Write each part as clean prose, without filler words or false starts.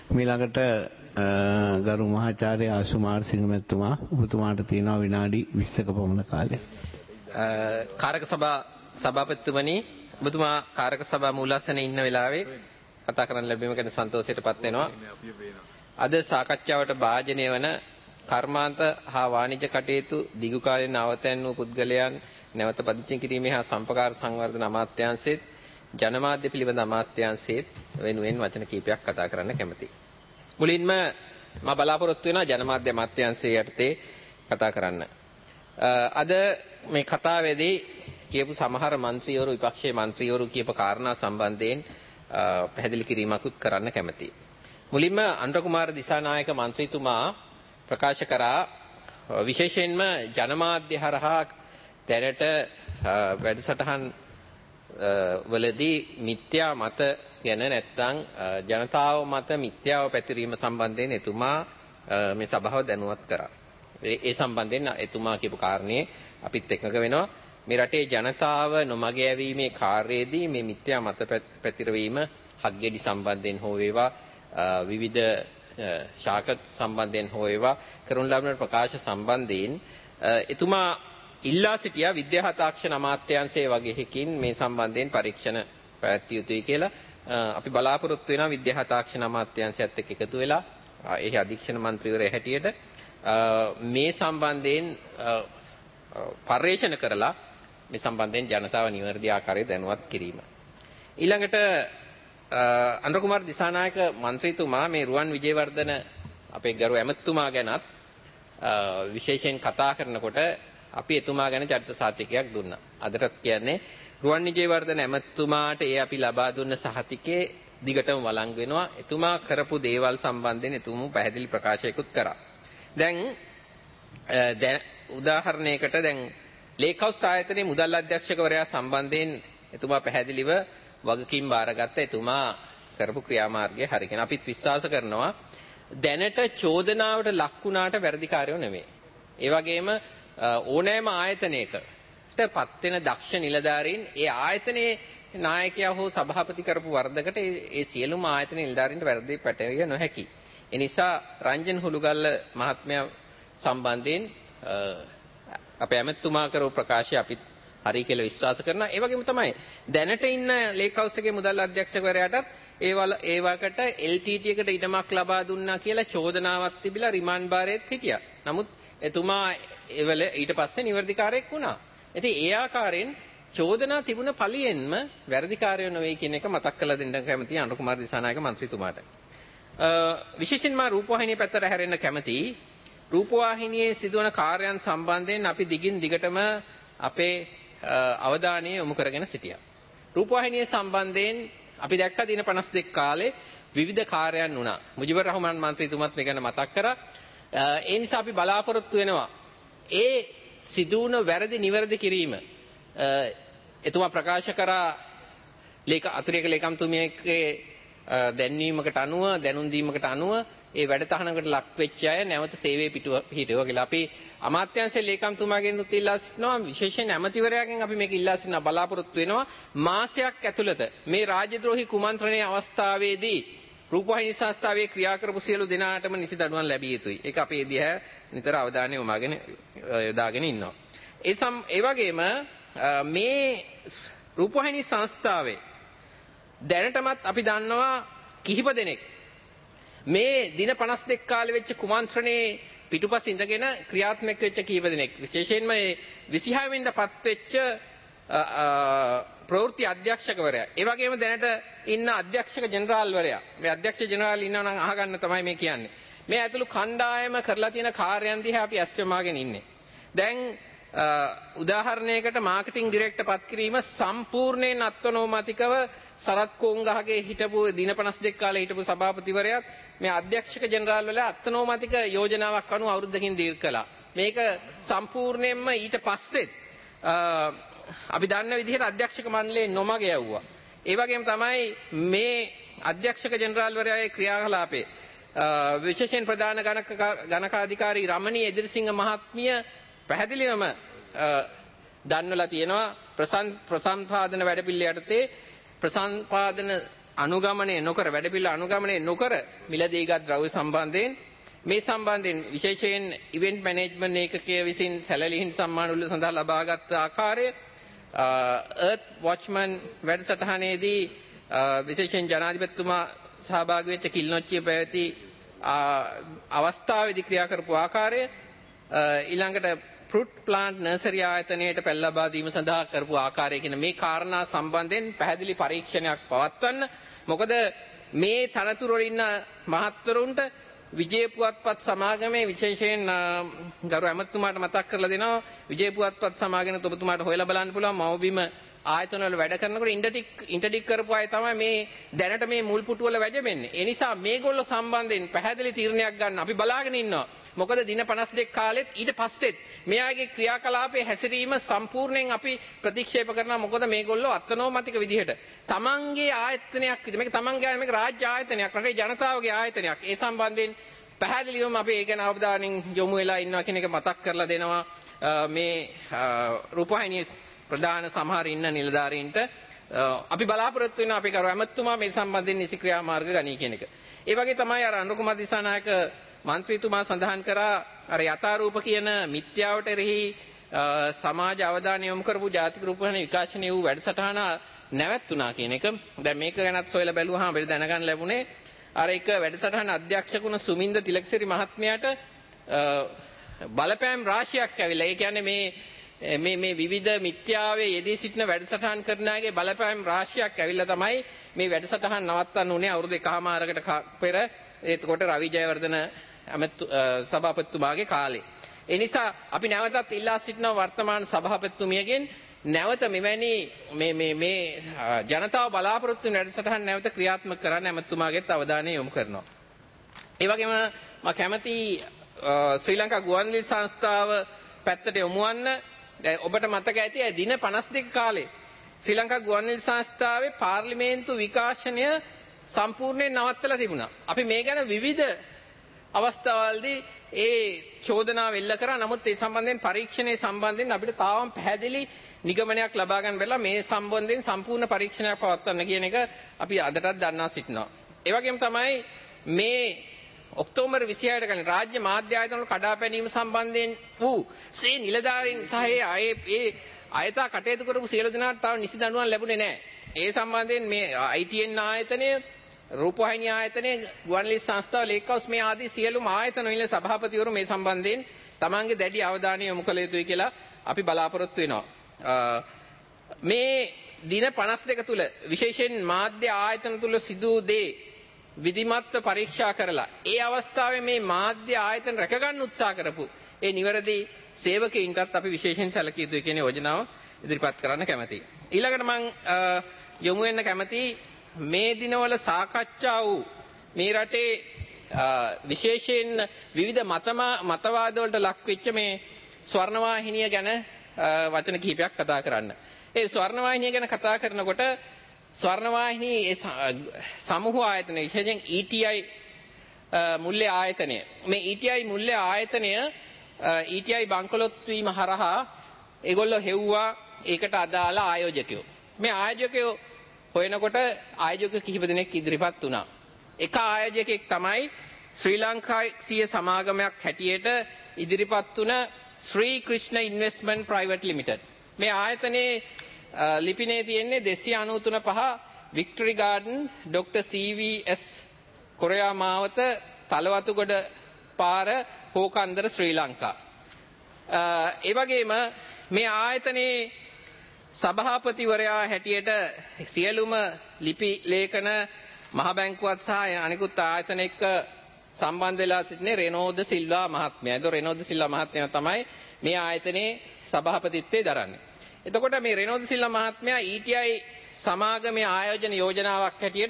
මීළඟට ගරු මහාචාර්ය ආසුමාර සිංහ මැතිතුමා ඔබතුමාට තියෙනවා විනාඩි 20ක පමණ කාලය. කාරක සභාපතිතුමනි ඔබතුමා කාරක සභා මූලාසනයේ ඉන්න වෙලාවේ කතා කරන්න ලැබීම ගැන සන්තෝෂයටපත් වෙනවා. අද සාකච්ඡාවට භාජනය වන කර්මාන්ත හා වාණිජ්‍ය කටයුතු දිගු කාලයෙන් අවතැන් වූ පුද්ගලයන් නැවත පදිංචි කිරීමේ හා සම්පකාර සංවර්ධන අමාත්‍යාංශයේත් ජනමාධ්‍ය පිළිබඳ අමාත්‍යාංශයේත් වෙනුවෙන් වචන කිහිපයක් කතා කරන්න කැමැතියි. මුලින්ම මම බලාපොරොත්තු වෙනවා ජනමාධ්‍ය අමාත්‍යාංශයේ යටතේ කතා කරන්න. අද මේ කතාවේදී කියපු සමහර മന്ത്രിවරු විපක්ෂයේ മന്ത്രിවරු කියපු කාරණා සම්බන්ධයෙන් පැහැදිලි කිරීමකුත් කරන්න කැමැතියි. මුලින්ම අනුර කුමාර දිසානායක മന്ത്രിතුමා ප්‍රකාශ කරා විශේෂයෙන්ම ජනමාධ්‍ය හරහා දැනට වැඩසටහන් වලදී මිත්‍යා මත ගැන නැත්නම් ජනතාව මත මිත්‍යාව පැතිරීම සම්බන්ධයෙන් එතුමා මේ සභාව දැනුවත් කරා. ඒ සම්බන්ධයෙන් එතුමා කියපු කාරණේ අපිත් එකඟ වෙනවා. මේ රටේ ජනතාව නොමග යැවීමේ කාර්යයේදී මේ මිත්‍යා මත පැතිරවීම හක්ගෙඩි සම්බන්ධයෙන් හෝ වේවා විවිධ ශාක සම්බන්ධයෙන් හෝ වේවා කරන ලබන ප්‍රකාශ සම්බන්ධයෙන් එතුමා ඉල්ලා සිටියා විද්‍යා තාක්ෂණ අමාත්‍යාංශයේ වගේකින් මේ සම්බන්ධයෙන් පරීක්ෂණ පැවැත්විය යුතුයි කියලා. අපි බලාපොරොත්තු වෙනවා විද්‍යා තාක්ෂණ අමාත්‍යාංශයත් එක්ක එකතු වෙලා එහි අධීක්ෂණ මන්ත්‍රීවරයා හැටියට මේ සම්බන්ධයෙන් පර්යේෂණ කරලා මේ සම්බන්ධයෙන් ජනතාව නිවැරදි ආකාරයෙන් දැනුවත් කිරීම. ඊළඟට අනුර කුමාර දිසානායක මන්ත්‍රීතුමා මේ රුවන් විජේවර්ධන අපේ ගරු ඇමතුමා ගැනත් විශේෂයෙන් කතා කරනකොට අපි එතුමා ගැන චරිත සාතිකයක් දුන්නා. අදටත් කියන්නේ රුවන් විජේවර්ධන ඇමතුමාට ඒ අපි ලබා දුන්න සහතිකේ දිගටම වළංගු වෙනවා. එතුමා කරපු දේවල් සම්බන්ධයෙන් එතුමු පැහැදිලි ප්‍රකාශයකුත් කරා. දැන් උදාහරණයකට දැන් ලේක් හවුස් ආයතනයේ මුදල් අධ්‍යක්ෂකවරයා සම්බන්ධයෙන් එතුමා පැහැදිලිව වගකීම් බාරගත්ත එතුමා කරපු ක්‍රියාමාර්ගය හරියගෙන අපිත් විශ්වාස කරනවා දැනට චෝදනාවට ලක් වුණාට වැරදිකාරයෝ නෙමෙයි. ඒ වගේම ඕනෑම ආයතනයකට පත් වෙන දක්ෂ නිලධාරීන් ඒ ආයතනයේ නායකයා හෝ සභාපති කරපු වරදකට ඒ සියලුම ආයතන නිලධාරීන්ට වැරදි පැටවිය නොහැකි. ඒ නිසා රංජන් හුළුගල්ල මහත්මයා සම්බන්ධයෙන් අපේ ඇමතුමා කරපු ප්‍රකාශය අපිත් හරි කියලා විශ්වාස කරනවා. ඒ වගේම තමයි දැනට ඉන්න ලේක් හවුස් එකේ මුදල් අධ්‍යක්ෂකවරයාටත් ඒවකට LTT එකට ඉඩමක් ලබා දුන්නා කියලා චෝදනාවක් තිබිලා රිමාන්ඩ් බාරයේත් හිටියා. නමුත් එතුමා ඒවල ඊට පස්සේ නිවැරදිකාරයෙක් වුණා. ඉතින් ඒ ආකාරයෙන් චෝදනා තිබුණ පළියෙන්ම වැරදිකාරයෝ නෙවෙයි කියන එක මතක් කරලා දෙන්න කැමතියි අනුර කුමාර දිසානායක මන්ත්‍රීතුමාට. විශේෂයෙන්ම රූපවාහිනිය පැත්තට හැරෙන්න කැමතියි. රූපවාහිනියේ සිදුවන කාර්යයන් සම්බන්ධයෙන් අපි දිගින් දිගටම අපේ අවධානය යොමු කරගෙන සිටියා. රූපවාහිනිය සම්බන්ධයෙන් අපි දැක්ක දින 52 කාලේ විවිධ කාර්යයන් වුණා. මුජිබුර් රහමාන් මන්ත්‍රීතුමත් මේ ගැන මතක් කරා. ඒ නිසා අපි බලාපොරොත්තු වෙනවා ඒ සිදුවුණු වැරදි නිවැරදි කිරීම එතුමා ප්‍රකාශ කරා අතිරේක ලේකම්තුමියගේ දැන්වීමකට අනුව දැනුම් දීමකට අනුව ඒ වැඩතහනකට ලක් වෙච්ච අය නැවත සේවයේ පිටුවා කියලා අපි අමාත්‍යාංශයේ ලේකම්තුමාගෙන් උත් ඉල්ලා සිටිනවා විශේෂයෙන් ඇමතිවරයාගෙන් අපි මේක ඉල්ලා සිටිනවා බලාපොරොත්තු වෙනවා මාසයක් ඇතුළත මේ රාජ්‍යද්‍රෝහී කුමන්ත්‍රණයේ අවස්ථාවේදී රූපවාහිනී සංස්ථාවේ ක්‍රියා කරපු සියලු දෙනාටම නිසි දඬුවම් ලැබිය යුතුයි. ඒක අපි ඒ දිහා නිතර අවධානය යොදාගෙන ඉන්නවා. ඒ වගේම මේ රූපවාහිනී සංස්ථාවේ දැනටමත් අපි දන්නවා කිහිප දෙනෙක් මේ දින 52 කාලෙ වෙච්ච කුමන්ත්‍රණේ පිටුපස ඉඳගෙන ක්‍රියාත්මක වෙච්ච කිහිප දෙනෙක් විශේෂයෙන්ම මේ 26 වෙනිදාපත් වෙච්ච ප්‍රවෘත්ති අධ්‍යක්ෂකවරයා ඒ වගේම දැනට ඉන්න අධ්‍යක්ෂක ජෙනරාල්වරයා මේ අධ්‍යක්ෂ ජෙනරාල් ඉන්නවා නම් අහගන්න තමයි මේ කියන්නේ මේ ඇතුළු කණ්ඩායම කරලා තියෙන කාර්යයන් දිහා අපි ඇස්තමාගෙන ඉන්නේ දැන් උදාහරණයකට මාකටිං ඩිරෙක්ටර් පත් කිරීම සම්පූර්ණයෙන් අත්නෝමතිකව සරත් කොංගහගේ හිටපු දින 52 කාලේ හිටපු සභාපතිවරයාත් මේ අධ්‍යක්ෂක ජෙනරාල් වල අත්නෝමතික යෝජනාවක් අනුව අවුරුද්දකින් දීර්ඝ කළා. මේක සම්පූර්ණයෙන්ම ඊට පස්සෙත් අපි දන්න විදිහට අධ්‍යක්ෂක මණ්ඩලයේ නොමග යවුවා. ඒ වගේම තමයි මේ අධ්‍යක්ෂක ජෙනරාල්වරයාගේ ක්‍රියාකලාපේ විශේෂයෙන් ප්‍රධාන ගණකාධිකාරී රමණී එදිරිසිංහ මහත්මිය පැහැදිලිවම දන්වලා තියෙනවා ප්‍රසම්පාදන වැඩපිළිවෙල යටතේ ප්‍රසම්පාදන අනුගමනය නොකර වැඩපිළිවෙල අනුගමනය නොකර මිලදීගත් ද්‍රව්‍ය සම්බන්ධයෙන් මේ සම්බන්ධයෙන් විශේෂයෙන් ඉවෙන්ට් මැනේජ්මන්ට් ඒකකය විසින් සැලලිහින් සම්මාන උළෙල සඳහා ලබාගත් ආකාරය Earth Watchman වැඩසටහනේදී විශේෂයෙන් ජනාධිපතිතුමා සහභාගී වෙච්ච කිල්නොච්චිය පැවති අවස්ථාවේදී ක්‍රියා කරපු ආකාරය ඊළඟට ෆෘට් ප්ලාන්ට් නර්සරි ආයතනයට පැල් ලබා දීම සඳහා කරපු ආකාරය කියන මේ කාරණා සම්බන්ධයෙන් පැහැදිලි පරීක්ෂණයක් පවත්වන්න. මොකද මේ තනතුරු වල ඉන්න මහත්වරුන්ට විජය පුවත්පත් සමාගමේ විශේෂයෙන් ගරු ඇමතුමාට මතක් කරලා දෙනවා විජය පුවත්පත් සමාගමේ ඔබතුමාට හොයලා බලන්න පුළුවන් මවබිම ආයතන වල වැඩ කරනකොට ඉන්ටර්ටික් කරපු අය තමයි මේ දැනට මේ මුල් පුටු වල වැජෙන්නේ. ඒ නිසා මේගොල්ලෝ සම්බන්ධයෙන් පැහැදිලි තීරණයක් ගන්න අපි බලාගෙන ඉන්නවා. මොකද දින 52 කාලෙත් ඊට පස්සෙත් මෙයාගේ ක්‍රියාකලාපයේ හැසිරීම සම්පූර්ණයෙන් අපි ප්‍රතික්ෂේප කරනවා. මොකද මේගොල්ලෝ අත්නෝමතික විදිහට තමන්ගේ ආයතනයක් විදිහට මේක තමන්ගේ මේක රාජ්‍ය ආයතනයක් රටේ ජනතාවගේ ආයතනයක්. ඒ සම්බන්ධයෙන් පැහැදිලිවම අපි ඒ ගැන අවධානයෙන් යොමු වෙලා ඉන්නවා කියන එක මතක් කරලා දෙනවා මේ රූපවාහිනියේ ප්‍රධාන සමහර ඉන්න නිලධාරීන්ට අපි බලාපොරොත්තු වෙනවා අපි කරු ඇමතුමා මේ සම්බන්ධයෙන් නිසි ක්‍රියාමාර්ග ගනී කියන එක. ඒ වගේ තමයි අර අනුර කුමාර දිසානායක මන්ත්‍රීතුමා සඳහන් කරා අර යථාරූප කියන මිත්‍යාවට එරෙහි සමාජ අවධානය යොමු කරපු ජාතික රූපවාහිනී විකාශනය වූ වැඩසටහන නැවැත්තුණා කියන එක. දැන් මේක ගැනත් සොයලා බැලුවාම අපිට දැනගන්න ලැබුණේ අර එක වැඩසටහන අධ්‍යක්ෂකුණ සුමින්ද තිලකසිරි මහත්මයාට බලපෑම් රාශියක් ඇවිල්ලා. ඒ කියන්නේ මේ විවිධ මිත්‍යාවේ යෙදී සිටින වැඩසටහන් කරන අයගේ බලපෑම් රාශියක් ඇවිල්ලා තමයි මේ වැඩසටහන් නවත්තන්න උනේ අවුරුදු 1කමාරකට පෙර. ඒකට රවි ජයවර්ධන සභාපතිතුමාගේ කාලේ. ඒ නිසා අපි නැවතත් ඉල්ලා සිටිනවා වර්තමාන සභාපතිතුමියගෙන් නැවත මෙවැනි මේ ජනතාව බලාපොරොත්තු වෙන වැඩසටහන් නැවත ක්‍රියාත්මක කරන්න ඇමතුමාගෙත් අවධානය යොමු කරනවා. ඒ වගේම මම කැමති ශ්‍රී ලංකා ගුවන්විදුලි සංස්ථාව පැත්තට යොමු වන්න. දැන් ඔබට මතක ඇති දින 52 කාලේ ශ්‍රී ලංකා ගුවන්විදුලි සංස්ථාවේ පාර්ලිමේන්තු විකාශනය සම්පූර්ණයෙන් නවත්තලා තිබුණා. අපි මේ ගැන විවිධ අවස්ථාවලදී ඒ චෝදනාව එල්ල කරා. නමුත් ඒ සම්බන්ධයෙන් පරීක්ෂණයේ සම්බන්ධයෙන් අපිට තාම පැහැදිලි නිගමනයක් ලබා ගන්න බැරිලා මේ සම්බන්ධයෙන් සම්පූර්ණ පරීක්ෂණයක් පවත්වන්න කියන එක අපි අදටත් දන්වා සිටිනවා. ඒ වගේම තමයි මේ ඔක්තෝබර් 26ට කලින් රාජ්‍ය මාධ්‍ය ආයතන වල කඩාපැනීම සම්බන්ධයෙන් වූ සේ නිලධාරීන් සහ ඒ අයථා කටයුතු කරපු සියලු දෙනාට තව නිසි දඬුවම් ලැබුණේ නැහැ. ඒ සම්බන්ධයෙන් මේ ITN ආයතනය රූපවාහිනී ආයතනය ගුවන්විදුලි සංස්ථාව ලේක්හවුස් මේ ආදී සියලුම ආයතන වල සභාපතිවරු මේ සම්බන්ධයෙන් තමන්ගේ දැඩි අවධානය යොමු කළ යුතුයි කියලා අපි බලාපොරොත්තු වෙනවා. මේ දින 52 තුල විශේෂයෙන් මාධ්‍ය ආයතන තුල සිදු දේ විධිමත්ව පරීක්ෂා කරලා ඒ අවස්ථාවේ මේ මාධ්‍ය ආයතන රැක ගන්න උත්සාහ කරපු ඒ නිවැරදි සේවකයින්ටත් අපි විශේෂයෙන් සැලකිය යුතුයි කියන යෝජනාව ඉදිරිපත් කරන්න කැමැතියි. ඊළඟට මම යොමු වෙන්න කැමැතියි මේ දිනවල සාකච්ඡා වූ මේ රටේ විශේෂයෙන් විවිධ මතවාද වලට ලක් වෙච්ච මේ ස්වර්ණවාහිනිය ගැන වචන කිහිපයක් කතා කරන්න. ඒ ස්වර්ණවාහිනිය ගැන කතා කරනකොට ස්වර්ණවාහිනී සමූහ ආයතන විශේෂයෙන් ETI මුල්‍ය ආයතනය. මේ ETI මුල්‍ය ආයතනය ETI බංකොලොත් වීම හරහා ඒගොල්ලෝ හෙව්වා ඒකට අදාළ ආයෝජකයෝ. මේ ආයෝජකයෝ හොයනකොට ආයෝජක කිහිප දෙනෙක් ඉදිරිපත් වුණා. එක ආයෝජකෙක් තමයි ශ්‍රී ලංකාවේ සමාගමක් හැටියට ඉදිරිපත් වුණ Sri Krishna investment private limited. මේ ආයතනයේ ලිපිනේ තියෙන්නේ 293 victory garden doctor CVS Corea මාවත තලවතුගොඩ පාර හෝකන්දර ශ්‍රී ලංකා. ඒ වගේම මේ ආයතනයේ සභාපතිවරයා හැටියට සියලුම ලිපි ලේඛන මහ බැංකුවත් සහ අනිකුත් ආයතන එක්ක සම්බන්ධ වෙලා සිටින රෙනෝද සිල්වා මහත්මයා. ඒතොර රෙනෝද සිල්වා මහත්මයා තමයි මේ ආයතනයේ සභාපතිත්වයේ දරන්නේ. එතකොට මේ රෙනෝද සිල්වා මහත්මයා ETI සමාගමේ ආයෝජන යෝජනාවක් හැටියට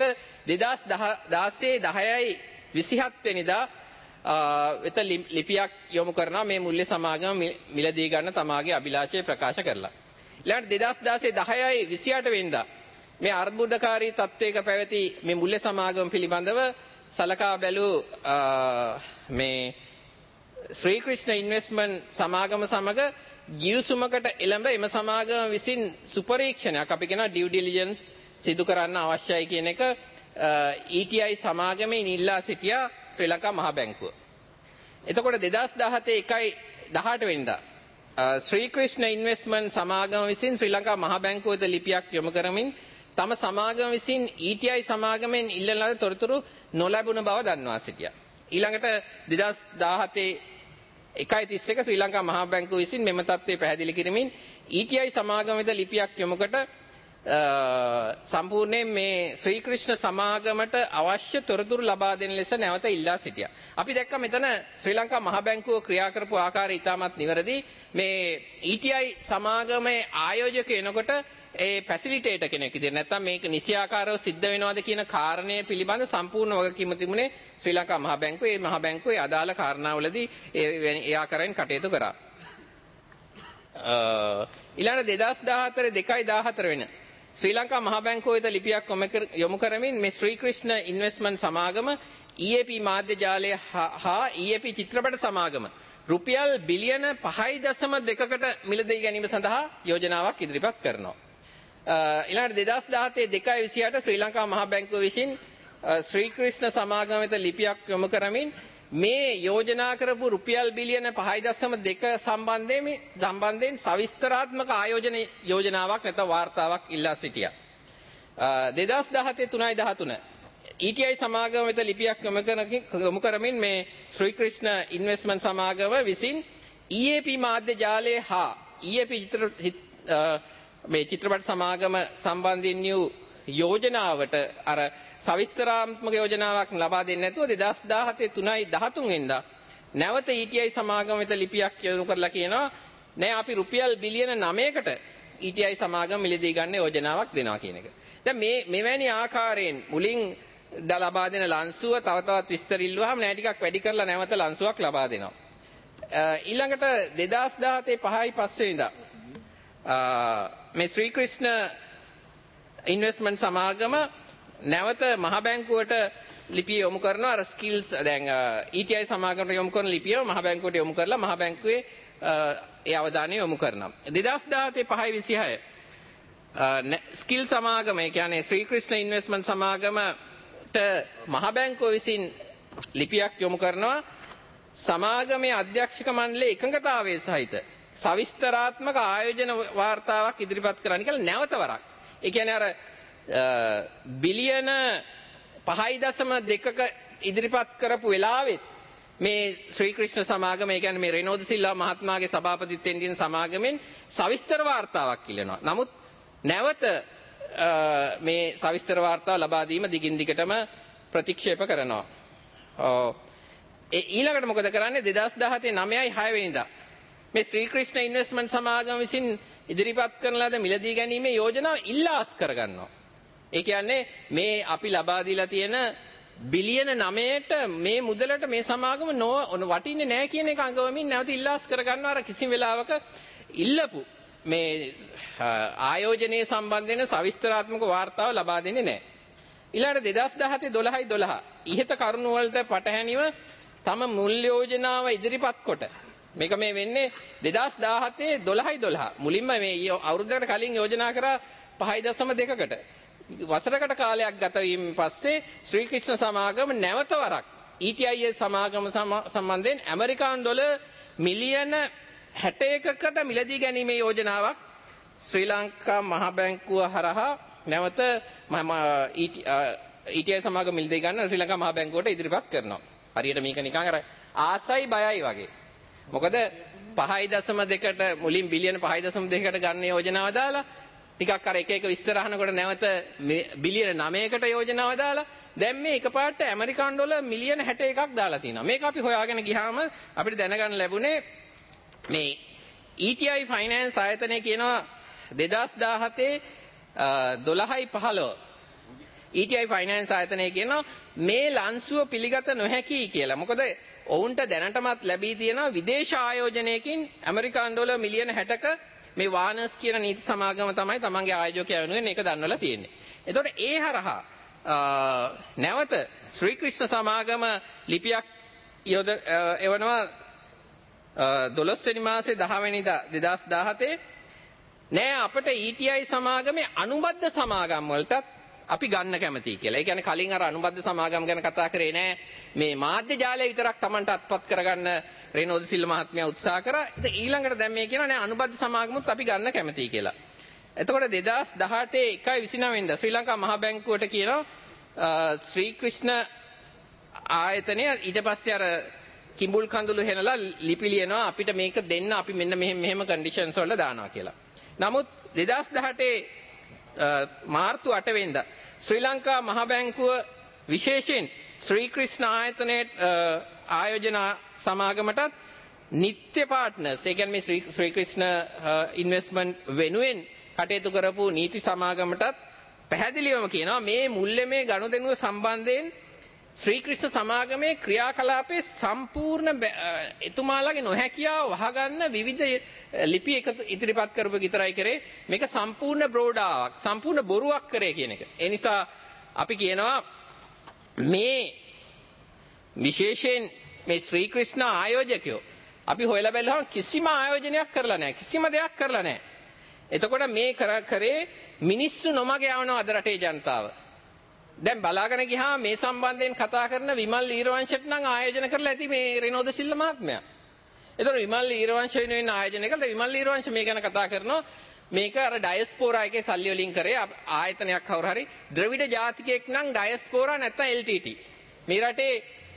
2016 10/27 වෙනිදා වෙත ලිපියක් යොමු කරනවා මේ මුල්‍ය සමාගම මිලදී ගන්න තමාගේ අභිලාෂය ප්‍රකාශ කරලා. ඊළඟට 2016 10/28 වෙනිදා මේ අර්බුදකාරී තත්වයක පැවති මේ මුල්‍ය සමාගම පිළිබඳව සලකා බැලූ මේ ශ්‍රී ක්‍රිෂ්ණ ඉන්වෙස්ට්මන්ට් සමාගම සමග ගිවිසුමකට එළඹ එම සමාගම විසින් සුපරීක්ෂණයක් අපි කියනවා ඩියු ඩිලිජන්ස් සිදු කරන්න අවශ්‍යයි කියන එක ETI සමාගමෙන් ඉල්ලා සිටියා ශ්‍රී ලංකා මහ බැංකුව. එතකොට 2017 වෙනිදා ශ්‍රී ක්‍රිෂ්ණ ඉන්වෙස්ට්මන්ට් සමාගම විසින් ශ්‍රී ලංකා මහ බැංකුවට ලිපියක් යොමු කරමින් තම සමාගම විසින් ETI සමාගමෙන් ඉල්ලන ලද තොරතුරු නොලැබුණ බව දන්වා සිටියා. ඊළඟට 2017 1.31 ශ්‍රී ලංකා මහ බැංකුව විසින් මෙම තත්ත්වය පැහැදිලි කිරීමෙන් ETI සමාගම වෙත ලිපියක් යොමුකට සම්පූර්ණයෙන් මේ ශ්‍රී ක්‍රිෂ්ණ සමාගමට අවශ්‍ය තොරතුරු ලබා දෙන ලෙස නැවත ඉල්ලා සිටියා. අපි දැක්ක මෙතන ශ්‍රී ලංකා මහ බැංකුව ක්‍රියා කරපු ආකාරය ඉතාමත් නිවැරදි. මේ ETI සමාගමේ ආයෝජකයෙකුට ඒ ෆැසිලිටේටර් කෙනෙක් විදිහට නැත්නම් මේක නිසියාකාරව සිද්ධ වෙනවද කියන කාරණය පිළිබඳ සම්පූර්ණ වගකීම තිබුණේ ශ්‍රී ලංකා මහ බැංකුවේ. මේ මහ බැංකුවේ අදාළ කාරණාවලදී ඒ ආකාරයෙන් කටයුතු කරා. ඊළඟ 2014 2/14 වෙන ශ්‍රී ලංකා මහ බැංකුව වෙත ලිපියක් යොමු කරමින් මේ ශ්‍රී ක්‍රිෂ්ණ ඉන්වෙස්ට්මන්ට් සමාගම EAP මාධ්‍ය ජාලය හා EAP චිත්‍රපට සමාගම රුපියල් බිලියන 5.2කට මිලදී ගැනීම සඳහා යෝජනාවක් ඉදිරිපත් කරනවා. ඊළඟට 2017 2/28 ශ්‍රී ලංකා මහ බැංකුව විසින් ශ්‍රී ක්‍රිෂ්ණ සමාගම වෙත ලිපියක් යොමු කරමින් මේ යෝජනා කරපු රුපියල් බිලියන 5.2 සම්බන්ධයෙන් සවිස්තරාත්මක ආයෝජන යෝජනාවක් නැත්නම් වාර්තාවක් ඉල්ලා සිටියා. 2017 3/13 ETI සමාගම වෙත ලිපියක් යොමු කරමින් මේ ශ්‍රී ක්‍රිෂ්ණ ඉන්වෙස්ට්මන්ට් සමාගම විසින් EAP මාධ්‍ය ජාලය හා EAP මේ චිත්‍රපට සමාගම සම්බන්ධයෙන් වූ යෝජනාවට අර සවිස්තරාත්මක යෝජනාවක් ලබා දෙන්නේ නැතුව 2017 3/13 වෙනිදා නැවත ETI සමාගම වෙත ලිපියක් යොමු කරලා කියනවා නෑ අපි රුපියල් බිලියන 9කට ETI සමාගම මිලදී ගන්න යෝජනාවක් දෙනවා කියන එක. දැන් මෙවැනි ආකාරයෙන් මුලින් ලබා දෙන ලන්සුව තව තවත් විස්තර ඉල්ලුවාම නෑ ටිකක් වැඩි කරලා නැවත ලන්සුවක් ලබා දෙනවා. ඊළඟට 2017 5/5 වෙනිදා මේ ශ්‍රී ක්‍රිෂ්ණ ඉන්වෙස්ට්මන්ට් සමාගම නැවත මහ බැංකුවට ලිපිය යොමු කරනවා. අර ස්කිල්ස් දැන් ETI සමාගමට යොමු කරන ලිපිය මහ බැංකුවට යොමු කරලා මහ බැංකුවේ ඒ අවධානය යොමු කරනවා. 2017 5/26 ස්කිල් සමාගම ඒ කියන්නේ ශ්‍රී ක්‍රිෂ්ණ ඉන්වෙස්ට්මන්ට් සමාගමට මහ බැංකුව විසින් ලිපියක් යොමු කරනවා. සමාගමේ අධ්‍යක්ෂක මණ්ඩලයේ එකඟතාවයේ සහිත සවිස්තරාත්මක ආයෝජන වාර්තාවක් ඉදිරිපත් කරන්න කියලා නැවත වරක්. ඒ කියන්නේ අර බිලියන 5.2ක ඉදිරිපත් කරපු වෙලාවෙත් මේ ශ්‍රී ක්‍රිෂ්ණ සමාගම ඒ කියන්නේ මේ රෙනෝද සිල්වා මහත්මයාගේ සභාපතිත්වයෙන් දින සමාගමෙන් සවිස්තර වාර්තාවක් ඉල්ලනවා. නමුත් නැවත මේ සවිස්තර වාර්තාව ලබා දීම දිගින් දිගටම ප්‍රතික්ෂේප කරනවා. ඊළඟට මොකද කරන්නේ 2017 9/6 වෙනිදා මේ ශ්‍රී ක්‍රිෂ්ණ ඉන්වෙස්ට්මන්ට් සමාගම විසින් ඉදිරිපත් කරන ලද මිලදී ගැනීමේ යෝජනාව ඉල්ලාස් කරගන්නවා. ඒ කියන්නේ මේ අපි ලබා දීලා තියෙන බිලියන 9ට මේ මුදලට මේ සමාගම වටින්නේ නැහැ කියන එක අඟවමින් නැවත ඉල්ලාස් කරගන්නවා. අර කිසිම වෙලාවක ඉල්ලපු මේ ආයෝජනයේ සම්බන්ධ වෙන සවිස්තරාත්මක වාර්තාව ලබා දෙන්නේ නැහැ. ඊළඟට 2017 12/12 ඉහත කරුණු වලට පටහැනිව තම මුල් යෝජනාව ඉදිරිපත් කොට මේක මේ වෙන්නේ 2017 12/12 මුලින්ම මේ අවුරුද්දකට කලින් යෝජනා කරා 5.2කට වසරකට කාලයක් ගත වීමෙන් පස්සේ ශ්‍රී ක්‍රිෂ්ණ සමාගම නැවත වරක් ETI සමාගම සම්බන්ධයෙන් ඇමරිකානු ඩොලර් මිලියන 61කට මිලදී ගැනීමේ යෝජනාවක් ශ්‍රී ලංකා මහ බැංකුව හරහා නැවත ETI සමාගම මිලදී ගන්න ශ්‍රී ලංකා මහ බැංකුවට ඉදිරිපත් කරනවා. හරියට මේක නිකන් අර ආසයි බයයි වගේ. මොකද 5.2කට මුලින් බිලියන 5.2කට ගන්න යෝජනාව දාලා ටිකක් අර එක විස්තර අහනකොට නැවත බිලියන 9කට යෝජනාව දාලා දැන් මේ එකපාරට ඇමරිකානු ඩොලර් මිලියන 61ක් දාලා තිනවා. මේක අපි හොයාගෙන ගියාම අපිට දැනගන්න ලැබුණේ මේ ETI ෆයිනෑන්ස් ආයතනය කියනවා 2017 12/15 ETI ෆයිනෑන්ස් ආයතනය කියනවා මේ ලන්සුව පිළිගත නොහැකි කියලා. මොකද ඔවුන්ට දැනටමත් ලැබී තියෙනවා විදේශ ආයෝජනයකින් ඇමරිකානු ඩොලර් මිලියන 60ක මේ වානර්ස් කියන නීති සමාගම තමයි තමන්ගේ ආයෝජකයා වෙනුවෙන් ඒක දන්වලා තියෙන්නේ. එතකොට ඒ හරහා නැවත ශ්‍රී ක්‍රිෂ්ණ සමාගම ලිපියක් එවනවා 12 වෙනි මාසේ 10 වෙනිදා 2017 නෑ අපිට ETI සමාගමේ අනුබද්ධ සමාගම් වලටත් අපි ගන්න කැමතියි කියලා. ඒ කියන්නේ කලින් අර අනුබද්ධ සමාගම් ගැන කතා කරේ නෑ. මේ මාධ්‍ය ජාලය විතරක් Tamanට අත්පත් කරගන්න රේනෝද සිල්වා මහත්මයා උත්සාහ කරා. ඉතින් ඊළඟට දැන් මේ කියනවා නෑ අනුබද්ධ සමාගමුත් අපි ගන්න කැමතියි කියලා. එතකොට 2018 1/29 වෙනිදා ශ්‍රී ලංකා මහ බැංකුවට කියනවා ශ්‍රී ක්‍රිෂ්ණ ආයතනය ඊට පස්සේ අර කිඹුල් කඳුළු හෙනලා ලිපි ලියනවා අපිට මේක දෙන්න අපි මෙන්න මෙහෙම කන්ඩිෂන්ස් වල දානවා කියලා. නමුත් 2018 මාර්තු 8 වෙනිදා ශ්‍රී ලංකා මහ බැංකුව විශේෂයෙන් ශ්‍රී ක්‍රිෂ්ණ ආයතනයේ ආයෝජන සමාගමටත් නිත්‍ය පාර්ට්නර්ස් ඒ කියන්නේ මේ ශ්‍රී ක්‍රිෂ්ණ ඉන්වෙස්ට්මන්ට් වෙනුවෙන් කටයුතු කරපු නීති සමාගමටත් පැහැදිලිවම කියනවා මේ මුල්ලේ ගනුදෙනුව සම්බන්ධයෙන් ශ්‍රී ක්‍රිෂ්ණ සමාගමේ ක්‍රියාකලාපයේ සම්පූර්ණ එතුමාලගේ නොහැකියාව වහගන්න විවිධ ලිපි ඉදිරිපත් කරපු විතරයි කරේ මේක සම්පූර්ණ බ්‍රෝඩාවක් සම්පූර්ණ බොරුවක් කරේ කියන එක. ඒ නිසා අපි කියනවා මේ විශේෂයෙන් මේ ශ්‍රී ක්‍රිෂ්ණ ආයෝජකයෝ අපි හොයලා බැලුවම කිසිම ආයෝජනයක් කරලා නැහැ. කිසිම දෙයක් කරලා නැහැ. එතකොට මේ කරේ මිනිස්සු නොමග යවනවා අද රටේ ජනතාව. දැන් බලාගෙන ගියාම මේ සම්බන්ධයෙන් කතා කරන විමල් ඊරවංශට නම් ආයෝජන කරලා ඇති මේ රේනෝද සිල්වා මහත්මයා. එතකොට විමල් ඊරවංශ වෙනුවෙන් ආයෝජනය කළා. විමල් ඊරවංශ මේ ගැන කතා කරනවා මේක අර ඩයස්පෝරා එකේ සල්ලි වලින් කරේ ආයතනයක් කවුරු හරි ද්‍රවිඩ ජාතිකයෙක් නම් ඩයස්පෝරා නැත්නම් LTT. මේ රටේ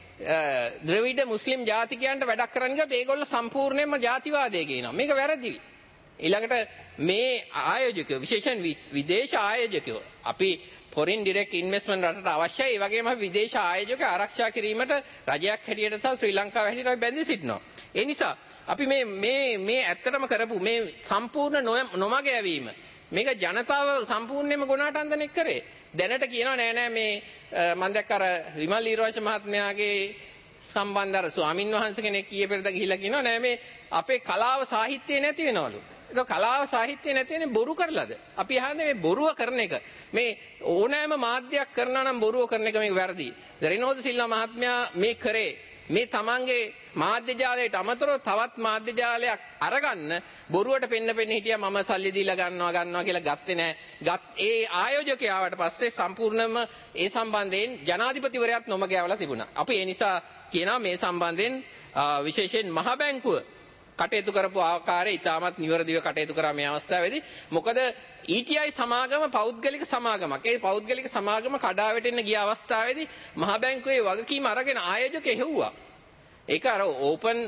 ද්‍රවිඩ මුස්ලිම් ජාතිකයන්ට වැඩක් කරන්න ගියොත් ඒගොල්ලෝ සම්පූර්ණයෙන්ම ජාතිවාදය කියනවා. මේක වැරදි. ඊළඟට මේ ආයෝජකයෝ විශේෂයෙන් විදේශ ආයෝජකයෝ අපි foreign direct investment රටට අවශ්‍යයි. ඒ වගේම විදේශ ආයෝජක ආරක්ෂා කිරීමට රජයක් හැටියට සහ ශ්‍රී ලංකාව හැටියට අපි බැඳී සිටිනවා. ඒ නිසා අපි මේ ඇත්තටම කරපු මේ සම්පූර්ණ නොමග යැවීම මේක ජනතාව සම්පූර්ණයෙන්ම ගුණාටන්දනය කරේ. දැනට කියනවා නෑ මේ මම දැක්ක අර විමල් ඊරවංශ මහත්මයාගේ සම්බන්ධ අර ස්වාමින් වහන්සේ කෙනෙක් ඊයේ පෙරේද ගිහිල්ලා කියනවා නෑ මේ අපේ කලාව සාහිත්‍යය නැති වෙනවලු. ඒක කලාව සාහිත්‍යය නැති වෙන්නේ බොරු කරලාද? අපි අහන්නේ මේ බොරුව කරන එක. මේ ඕනෑම මාධ්‍යයක් කරනවා නම් බොරුව කරන එක මේක වැරදි. රේනෝද සිල්වා මහත්මයා මේ කරේ මේ තමන්ගේ මාධ්‍ය ජාලයට අමතරව තවත් මාධ්‍ය ජාලයක් අරගන්න බොරුවට පෙන්න හිටියා මම සල්ලි දීලා ගන්නවා කියලා ගත්තේ නැහැ. ඒ ආයෝජකයාට පස්සේ සම්පූර්ණයෙන්ම ඒ සම්බන්ධයෙන් ජනාධිපතිවරයාත් නොමග යවලා තිබුණා. අපි ඒ නිසා කියනවා මේ සම්බන්ධයෙන් විශේෂයෙන් මහ බැංකුව කටයුතු කරපු ආකාරය ඉතාමත් නිවැරදිව කටයුතු කරා මේ අවස්ථාවේදී. මොකද ETI සමාගම පෞද්ගලික සමාගමක්. ඒ පෞද්ගලික සමාගම කඩා වැටෙන්න ගිය අවස්ථාවේදී මහ බැංකුවේ වගකීම අරගෙන ආයෝජකයෙ හෙව්වා. ඒක අර ඕපන්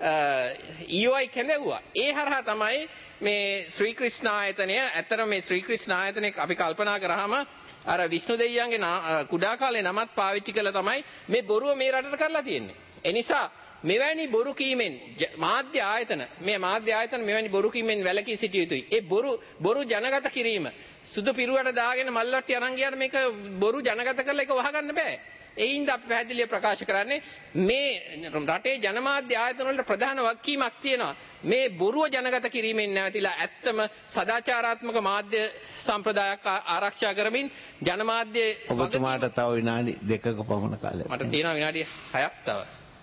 EOI කැඳෙව්වා. ඒ හරහා තමයි මේ ශ්‍රී ක්‍රිෂ්ණ ආයතනය ඇත්තට මේ ශ්‍රී ක්‍රිෂ්ණ ආයතනයේ අපි කල්පනා කරාම අර විෂ්ණු දෙවියන්ගේ කුඩා කාලේ නමත් පාවිච්චි කළා තමයි මේ බොරුව මේ රටට කරලා තියෙන්නේ. ඒ නිසා මෙවැනි බොරු කීමෙන් මාධ්‍ය ආයතන මෙවැනි බොරු කීමෙන් වැළකී සිටිය යුතුයි. ඒ බොරු ජනගත කිරීම සුදු පිරුවට දාගෙන මල්වට්ටි අරන් ගියාට මේක බොරු ජනගත කරලා ඒක වහගන්න බෑ. ඒයින්ද අපි පැහැදිලිව ප්‍රකාශ කරන්නේ මේ රටේ ජනමාධ්‍ය ආයතන වලට ප්‍රධාන වගකීමක් තියෙනවා. මේ බොරුව ජනගත කිරීමෙන් නැවතිලා ඇත්තම සදාචාරාත්මක මාධ්‍ය සම්ප්‍රදායක් ආරක්ෂා කරමින් ජනමාධ්‍ය ඔබතුමාට තව විනාඩි 2ක පමණ කාලයක්. මට තියෙනවා විනාඩි 6ක් තව.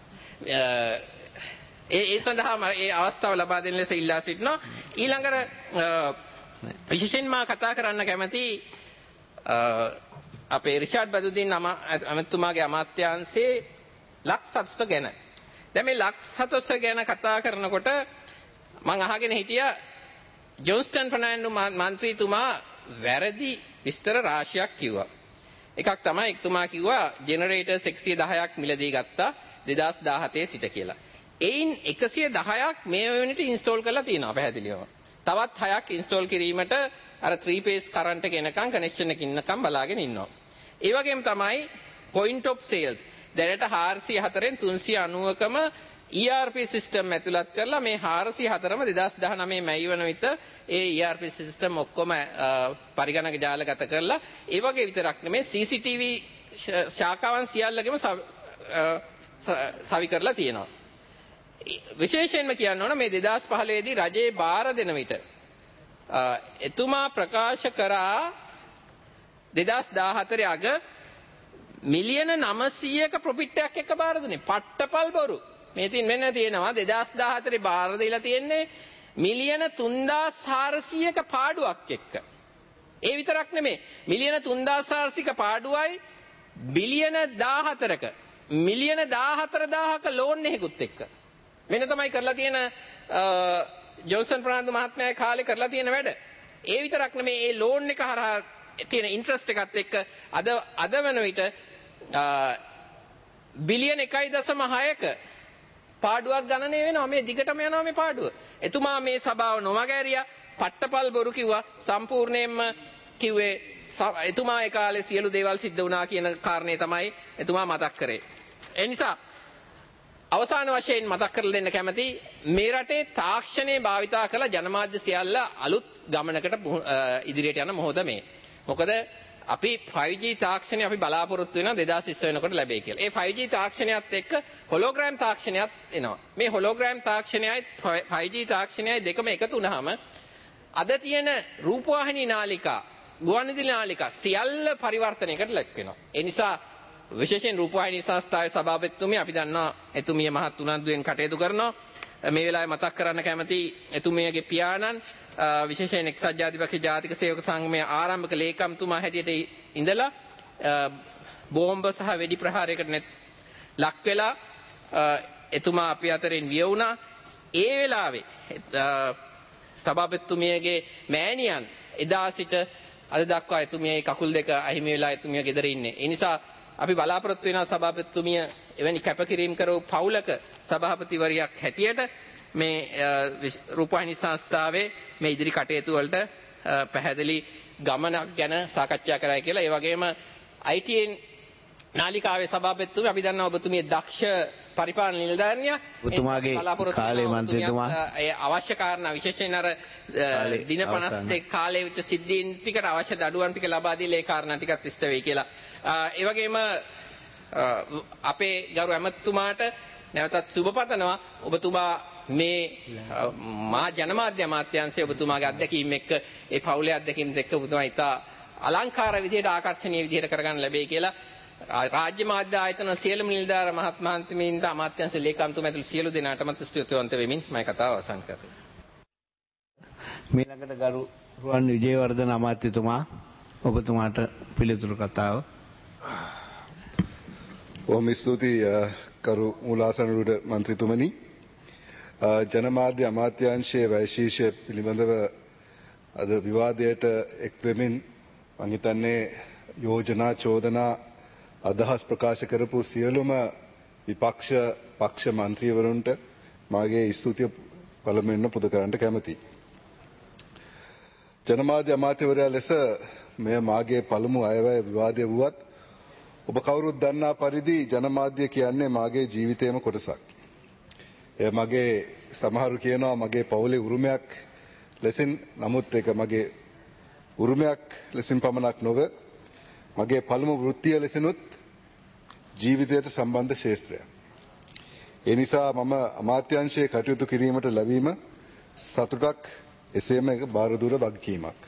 ඒ සඳහා ඒ අවස්ථාව ලබා දෙන ලෙස ඉල්ලා සිටිනවා. ඊළඟට විශේෂයෙන්ම කතා කරන්න කැමති අපේ රිෂාඩ් බදුදීන් අමතුමාගේ අමාත්‍යාංශයේ ලක්ස් 700 ගැන. දැන් මේ ලක්ස් 700 ගැන කතා කරනකොට මම අහගෙන හිටියා ජොන්ස්ටන් ෆර්නෑන්ඩෝ මන්ත්‍රීතුමා වැරදි විස්තර රාශියක් කිව්වා. එකක් තමයි එතුමා කිව්වා ජෙනරේටර්ස් 110ක් මිලදී ගත්තා 2017 සිට කියලා. එයින් 110ක් මේ වෙනිට ඉන්ස්ටෝල් කරලා තියෙනවා පැහැදිලිවම. තවත් 6ක් ඉන්ස්ටෝල් කිරීමට අර 3 phase current එක එනකන් කනෙක්ෂන් එක ඉන්නකම් බලාගෙන ඉන්නවා. ඒ වගේම තමයි point of sales දැනට 404න් 390කම ERP system ඇතුළත් කරලා මේ 404ම 2019 මැයි වන විට ඒ ERP system ඔක්කොම පරිගණක ජාලගත කරලා ඒ වගේ විතරක් නෙමෙයි CCTV ශාඛාවන් සියල්ලගෙම සවි කරලා තියෙනවා. විශේෂයෙන්ම කියන්න ඕන මේ 2015 දී රජයේ බාර දෙන විට එතුමා ප්‍රකාශ කරා 2014 අග මිලියන 900ක ප්‍රොෆිට් එකක් එක්ක බාර දුන්නේ. පට්ටපල් බොරු. මේ තින් වෙන තියෙනවා 2014 බාර දීලා තියෙන්නේ මිලියන 3400ක පාඩුවක් එක්ක. ඒ විතරක් නෙමෙයි මිලියන 3400ක පාඩුවයි බිලියන 14ක මිලියන 14000ක ලෝන් එකකුත් එක්ක වෙන තමයි කරලා තියෙන ජොන්සන් ප්‍රනාන්දු මහත්මයාගේ කාලේ කරලා තියෙන වැඩ. ඒ විතරක් නෙමෙයි ඒ ලෝන් එක හරහා තියෙන ඉන්ට්‍රස්ට් එකත් එක්ක අද වෙන විට බිලියන 1.6ක පාඩුවක් ගණනය වෙනවා මේ දිගටම යනවා මේ පාඩුව. එතුමා මේ සභාව නොමග ඇරියා පට්ටපල් බොරු කිව්වා සම්පූර්ණයෙන්ම කිව්වේ එතුමා ඒ කාලේ සියලු දේවල් සිද්ධ වුණා කියන කාරණේ තමයි එතුමා මතක් කරේ. ඒ නිසා අවසාන වශයෙන් මතක් කරලා දෙන්න කැමති මේ රටේ තාක්ෂණය භාවිතා කළ ජනමාධ්‍ය සියල්ල අලුත් ගමනකට ඉදිරියට යන මොහොත මේ. මොකද අපි 5G තාක්ෂණය අපි බලාපොරොත්තු වෙන 2020 වෙනකොට ලැබෙයි කියලා. ඒ 5G තාක්ෂණයත් එක්ක හොලෝග්‍රෑම් තාක්ෂණයත් එනවා. මේ හොලෝග්‍රෑම් තාක්ෂණයයි 5G තාක්ෂණයයි දෙකම එකතු වුණාම අද තියෙන රූපවාහිනී නාලිකා, ගුවන්විදුලි නාලිකා සියල්ල පරිවර්තනයකට ලක් වෙනවා. ඒ නිසා විශේෂයෙන් රූපවාහිනී සංස්ථාවේ සභාපතිතුමිය අපි දන්නවා එතුමිය මහත් උනන්දුවෙන් කටයුතු කරනවා. මේ වෙලාවේ මතක් කරන්න කැමති එතුමියගේ පියාණන් විශේෂයෙන් එක්සත් ජාතිපක්ෂ ජාතික සේවක සංගමයේ ආරම්භක ලේකම්තුමා හැටියට ඉඳලා බෝම්බ සහ වෙඩි ප්‍රහාරයකට ලක් වෙලා එතුමා අපි අතරින් විය වුණා. ඒ වෙලාවේ සභාපතිතුමියගේ මෑණියන් එදා සිට අද දක්වා එතුමියගේ කකුල් දෙක අහිමි වෙලා එතුමිය ගෙදර ඉන්නේ. ඒ නිසා අපි බලාපොරොත්තු වෙනවා සභාපතිතුමිය එවැනි කැපකිරීම කරව පවුලක සභාපතිවරියක් හැටියට මේ රූපවාහිනී සංස්ථාවේ මේ ඉදිරි කටයුතු වලට පැහැදිලි ගමනක් ගැන සාකච්ඡා කරයි කියලා. ඒ වගේම ITN නාලිකාවේ සභාපතිතුමිය අපි දන්නවා ඔබතුමිය දක්ෂ පරිපාලන නිලධාරිනියක්. ඔබතුමාගේ කාලේ මන්ත්‍රීතුමා ඒ අවශ්‍ය කාරණා විශේෂයෙන් අර දින 52 කාලේ විතර සිද්ධීන් ටිකට අවශ්‍ය දඩුවම් ටික ලබා දීලා ඒ කාරණා ටිකත් ඉෂ්ට වෙයි කියලා. ඒ වගේම අපේ ගරු ඇමතුමාට නැවතත් සුබ පතනවා. ඔබතුමා මේ මා ජනමාධ්‍ය අමාත්‍යාංශයේ ඔබතුමාගේ අත්දැකීම් එක්ක ඒ පවුලේ අත්දැකීම් එක්ක ඔබතුමා ඉතා අලංකාර විදිහට ආකර්ෂණීය විදිහට කරගන්න ලැබෙයි කියලා රාජ්‍ය මාධ්‍ය ආයතන සියලුම නිලධාර මහත්මයාන්තුමීන්ට අමාත්‍යාංශ ලේකම්තුමා ඇතුළු සියලු දෙනාටම ස්තුතිවන්ත වෙමින් මම කතාව අවසන් කරනවා. මීළඟට ගරු රුවන් විජේවර්ධන අමාත්‍යතුමා ඔබතුමාට පිළිතුරු කතාව. බොහොම ස්තුතියි කරු මූලාසනරුඩ මන්ත්‍රීතුමනි. ජනමාධ්‍ය අමාත්‍යාංශයේ වෛශීෂ්‍ය පිළිබඳව අද විවාදයට එක් වෙමින් මම හිතන්නේ යෝජනා චෝදනා අදහස් ප්‍රකාශ කරපු සියලුම විපක්ෂ පක්ෂ මන්ත්‍රීවරුන්ට මාගේ ස්තුතිය පළමුවෙන්ම පුද කරන්නට කැමැතියි. ජනමාධ්‍ය අමාත්‍යවරයා ලෙස මෙය මාගේ පළමු අයවැය විවාදය වුවත් ඔබ කවුරුත් දන්නා පරිදි ජනමාධ්‍ය කියන්නේ මාගේ ජීවිතේම කොටසක්. එය මගේ සමහරු කියනවා මගේ පවුලේ උරුමයක් ලෙසින්, නමුත් ඒක මගේ උරුමයක් ලෙසින් පමණක් නොව මගේ පළමු වෘත්තිය ලෙසිනුත් ජීවිතයට සම්බන්ධ ක්ෂේත්‍රයක්. ඒ නිසා මම අමාත්‍යාංශයේ කටයුතු කිරීමට ලැබීම සතුටක්, එසේම එක බාරදූර වගකීමක්.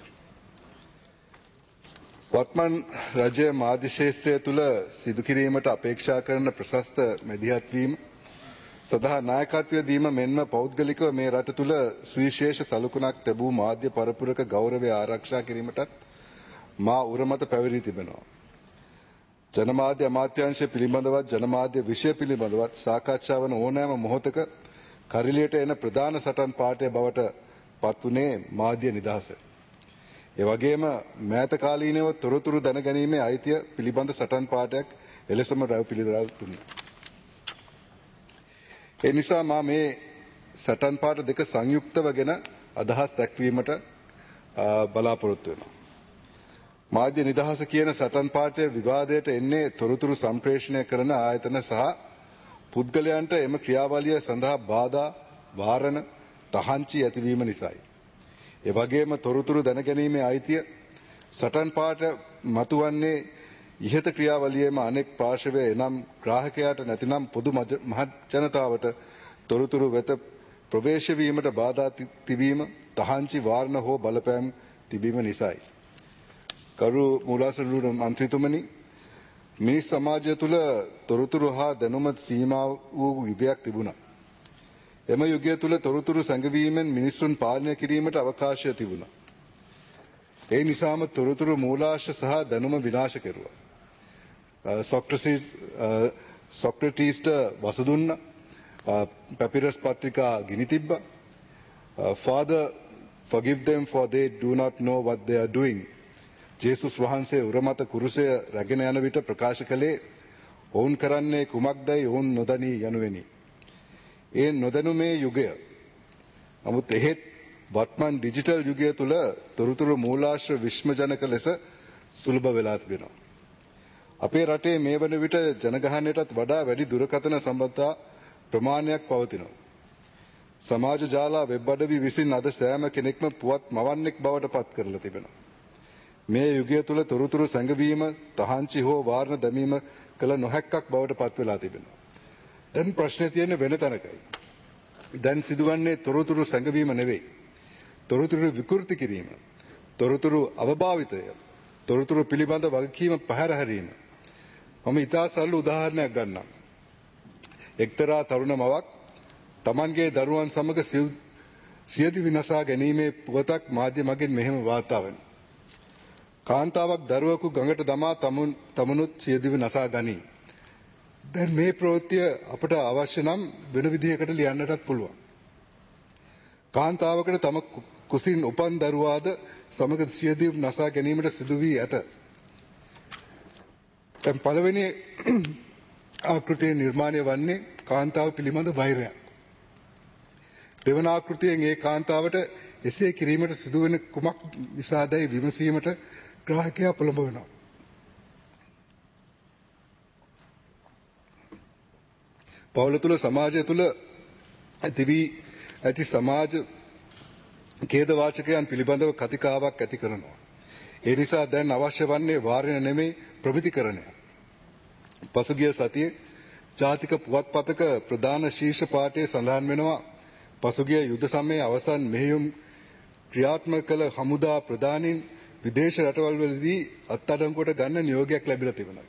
වත්මන් රජය මාධ්‍ය ක්ෂේත්‍රය තුළ සිදු කිරීමට අපේක්ෂා කරන ප්‍රශස්ත මැදිහත් වීම සඳහා නායකත්වය දීම මෙන්ම පෞද්ගලිකව මේ රට තුළ සුවිශේෂ සලකුණක් ලැබූ මාධ්‍ය පරපුරක ගෞරවය ආරක්ෂා කිරීමටත් මා උරමත පැවරී තිබෙනවා. ජනමාධ්‍ය අමාත්‍යාංශය පිළිබඳවත් ජනමාධ්‍ය විෂය පිළිබඳවත් සාකච්ඡා වන ඕනෑම මොහොතක කරිලියට එන ප්‍රධාන සටන් පාඨය බවට පත්වුණේ මාධ්‍ය නිදහස. ඒ වගේම මෑත කාලීනව තොරතුරු දැනගැනීමේ අයිතිය පිළිබඳ සටන් පාඨයක් එලෙසම රැව් පිළිදරා දුන්නා. ඒ නිසා මා මේ සටන් පාඨ දෙක සංයුක්තව ගෙන අදහස් දැක්වීමට බලාපොරොත්තු වෙනවා. මාධ්‍ය නිදහස කියන සටන් පාඨය විවාදයට එන්නේ තොරතුරු සම්ප්‍රේෂණය කරන ආයතන සහ පුද්ගලයන්ට එම ක්‍රියාවලිය සඳහා බාධා, වාරණ, තහංචි ඇතිවීම නිසායි. ඒ වගේම තොරතුරු දැනගැනීමේ අයිතිය සටන් පාඨ මතුවන්නේ ඉහත ක්‍රියාවලියේම අනෙක් පාර්ශවය එනම් ග්‍රාහකයාට නැතිනම් පොදු මහත් ජනතාවට තොරතුරු වෙත ප්‍රවේශ වීමට බාධා තිබීම, තහංචි, වාරණ හෝ බලපෑම් තිබීම නිසායි. කරු මූලාසනරුඩ මන්ත්‍රීතුමනි, මිනිස් සමාජය තුළ තොරතුරු හා දැනුම සීමා වූ යුගයක් තිබුණා. එම යුගය තුළ තොරතුරු සැඟවීමෙන් මිනිසුන් පාලනය කිරීමට අවකාශය තිබුණා. ඒ නිසාම තොරතුරු මූලාශ්‍ර සහ දැනුම විනාශ කෙරුවා. සොක්‍රටීස්ට වස දුන්නා. පැපිරස් පත්‍රිකා ගිනි තිබ්බා. Father, forgive them for they do not know what they are doing. ජේසුස් වහන්සේ උරමත කුරුසය රැගෙන යන විට ප්‍රකාශ කළේ ඔවුන් කරන්නේ කුමක්දයි ඔවුන් නොදනී යනුවෙනි. ඒ නොදැනුමේ යුගය. නමුත් එහෙත් වත්මන් ඩිජිටල් යුගය තුළ තොරතුරු මූලාශ්‍ර විශ්මජනක ලෙස සුලභ වෙලා තිබෙනවා. අපේ රටේ මේ වන විට ජනගහනයටත් වඩා වැඩි දුරකථන සම්බන්ධතා ප්‍රමාණයක් පවතිනවා. සමාජ ජාලා වෙබ් අඩවි විසින් අද සෑම කෙනෙක්ම පුවත් මවන්නෙක් බවට පත් කරලා තිබෙනවා. මේ යුගය තුළ තොරතුරු සැඟවීම තහංචි හෝ වාර්ණ දැමීම කළ නොහැක්කක් බවට පත් වෙලා තිබෙනවා. දැන් ප්‍රශ්නේ තියෙන්නේ වෙන තැනකයි. දැන් සිදුවන්නේ තොරතුරු සැඟවීම නෙවෙයි. තොරතුරු විකෘති කිරීම, තොරතුරු අවභාවිතය, තොරතුරු පිළිබඳ වගකීම පැහැර හැරීම. මම ඉතා සරල උදාහරණයක් ගන්නම්. එක්තරා තරුණ මවක් තමන්ගේ දරුවන් සමග සියදිවි නසා ගැනීමේ පුවතක් මාධ්‍ය මගින් මෙහෙම වාර්තා වෙනවා. කාන්තාවක් දරුවෙකු ගඟට දමා තමුණුත් සියදිවි නසා ගනී. දැන් මේ ප්‍රවෘත්තිය අපට අවශ්‍ය නම් වෙන විදිහකට ලියන්නටත් පුළුවන්. කාන්තාවකට තම කුසින් උපන් දරුවාද සමග සියදිවි නසා ගැනීමට සිදු වී ඇත. දැන් පළවෙනි ආකෘතියේ නිර්මාණය වන්නේ කාන්තාව පිළිබඳ වෛරයක්. දෙවන ආකෘතියෙන් ඒ කාන්තාවට එසේ කිරීමට සිදුවෙන කුමක් නිසාදයි විමසීමට ග්‍රාහකයා පොළඹ වෙනවා. පවුල තුළ සමාජය තුළ ඇතිවී ඇති සමාජ ඛේදවාචකයන් පිළිබඳව කතිකාවක් ඇති කරනවා. ඒ නිසා දැන් අවශ්‍ය වන්නේ වාරණය නෙමෙයි ප්‍රමිතිකරණය. පසුගිය සතියේ ජාතික පුවත්පතක ප්‍රධාන ශීර්ෂ පාඨයේ සඳහන් වෙනවා පසුගිය යුද සමයේ අවසන් මෙහෙයුම් ක්‍රියාත්මක කළ හමුදා ප්‍රධානීන් විදේශ රටවල්වලදී අත්අඩංගුවට ගන්න නියෝගයක් ලැබිලා තිබෙනවා.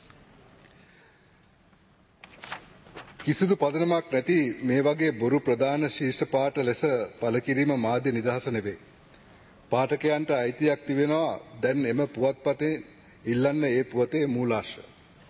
කිසිදු පදනමක් නැති මේ වගේ බොරු ප්‍රධාන ශීර්ෂ පාඨ ලෙස පළ කිරීම මාධ්‍ය නිදහස නෙවේ. පාඨකයන්ට අයිතියක් තිබෙනවා දැන් එම පුවත්පතේ ඉල්ලන්න ඒ පුවතේ මූලාශ්‍ර.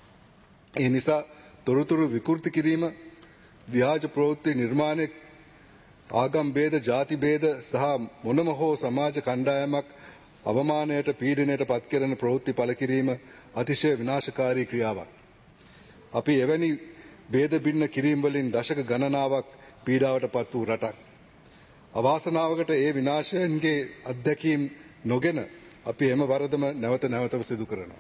ඒ නිසා තොරතුරු විකෘති කිරීම, ව්‍යාජ ප්‍රවෘත්ති නිර්මාණය, ආගම් භේද, ಜಾති භේද සහ මොනම හෝ සමාජ කණ්ඩායමක් අවමානයට, පීඩනයට පත් කරන ප්‍රවෘත්ති පළ කිරීම අතිශය විනාශකාරී ක්‍රියාවක්. අපි එවැනි ભેද බින්න කිරීම වලින් දශක ගණනාවක් පීඩාවට පත් වූ රටක්. අවාසනාවකට ඒ විනාශයන්ගේ අත්දැකීම් නොගෙන අපි එම වරදම නැවත නැවතම සිදු කරනවා.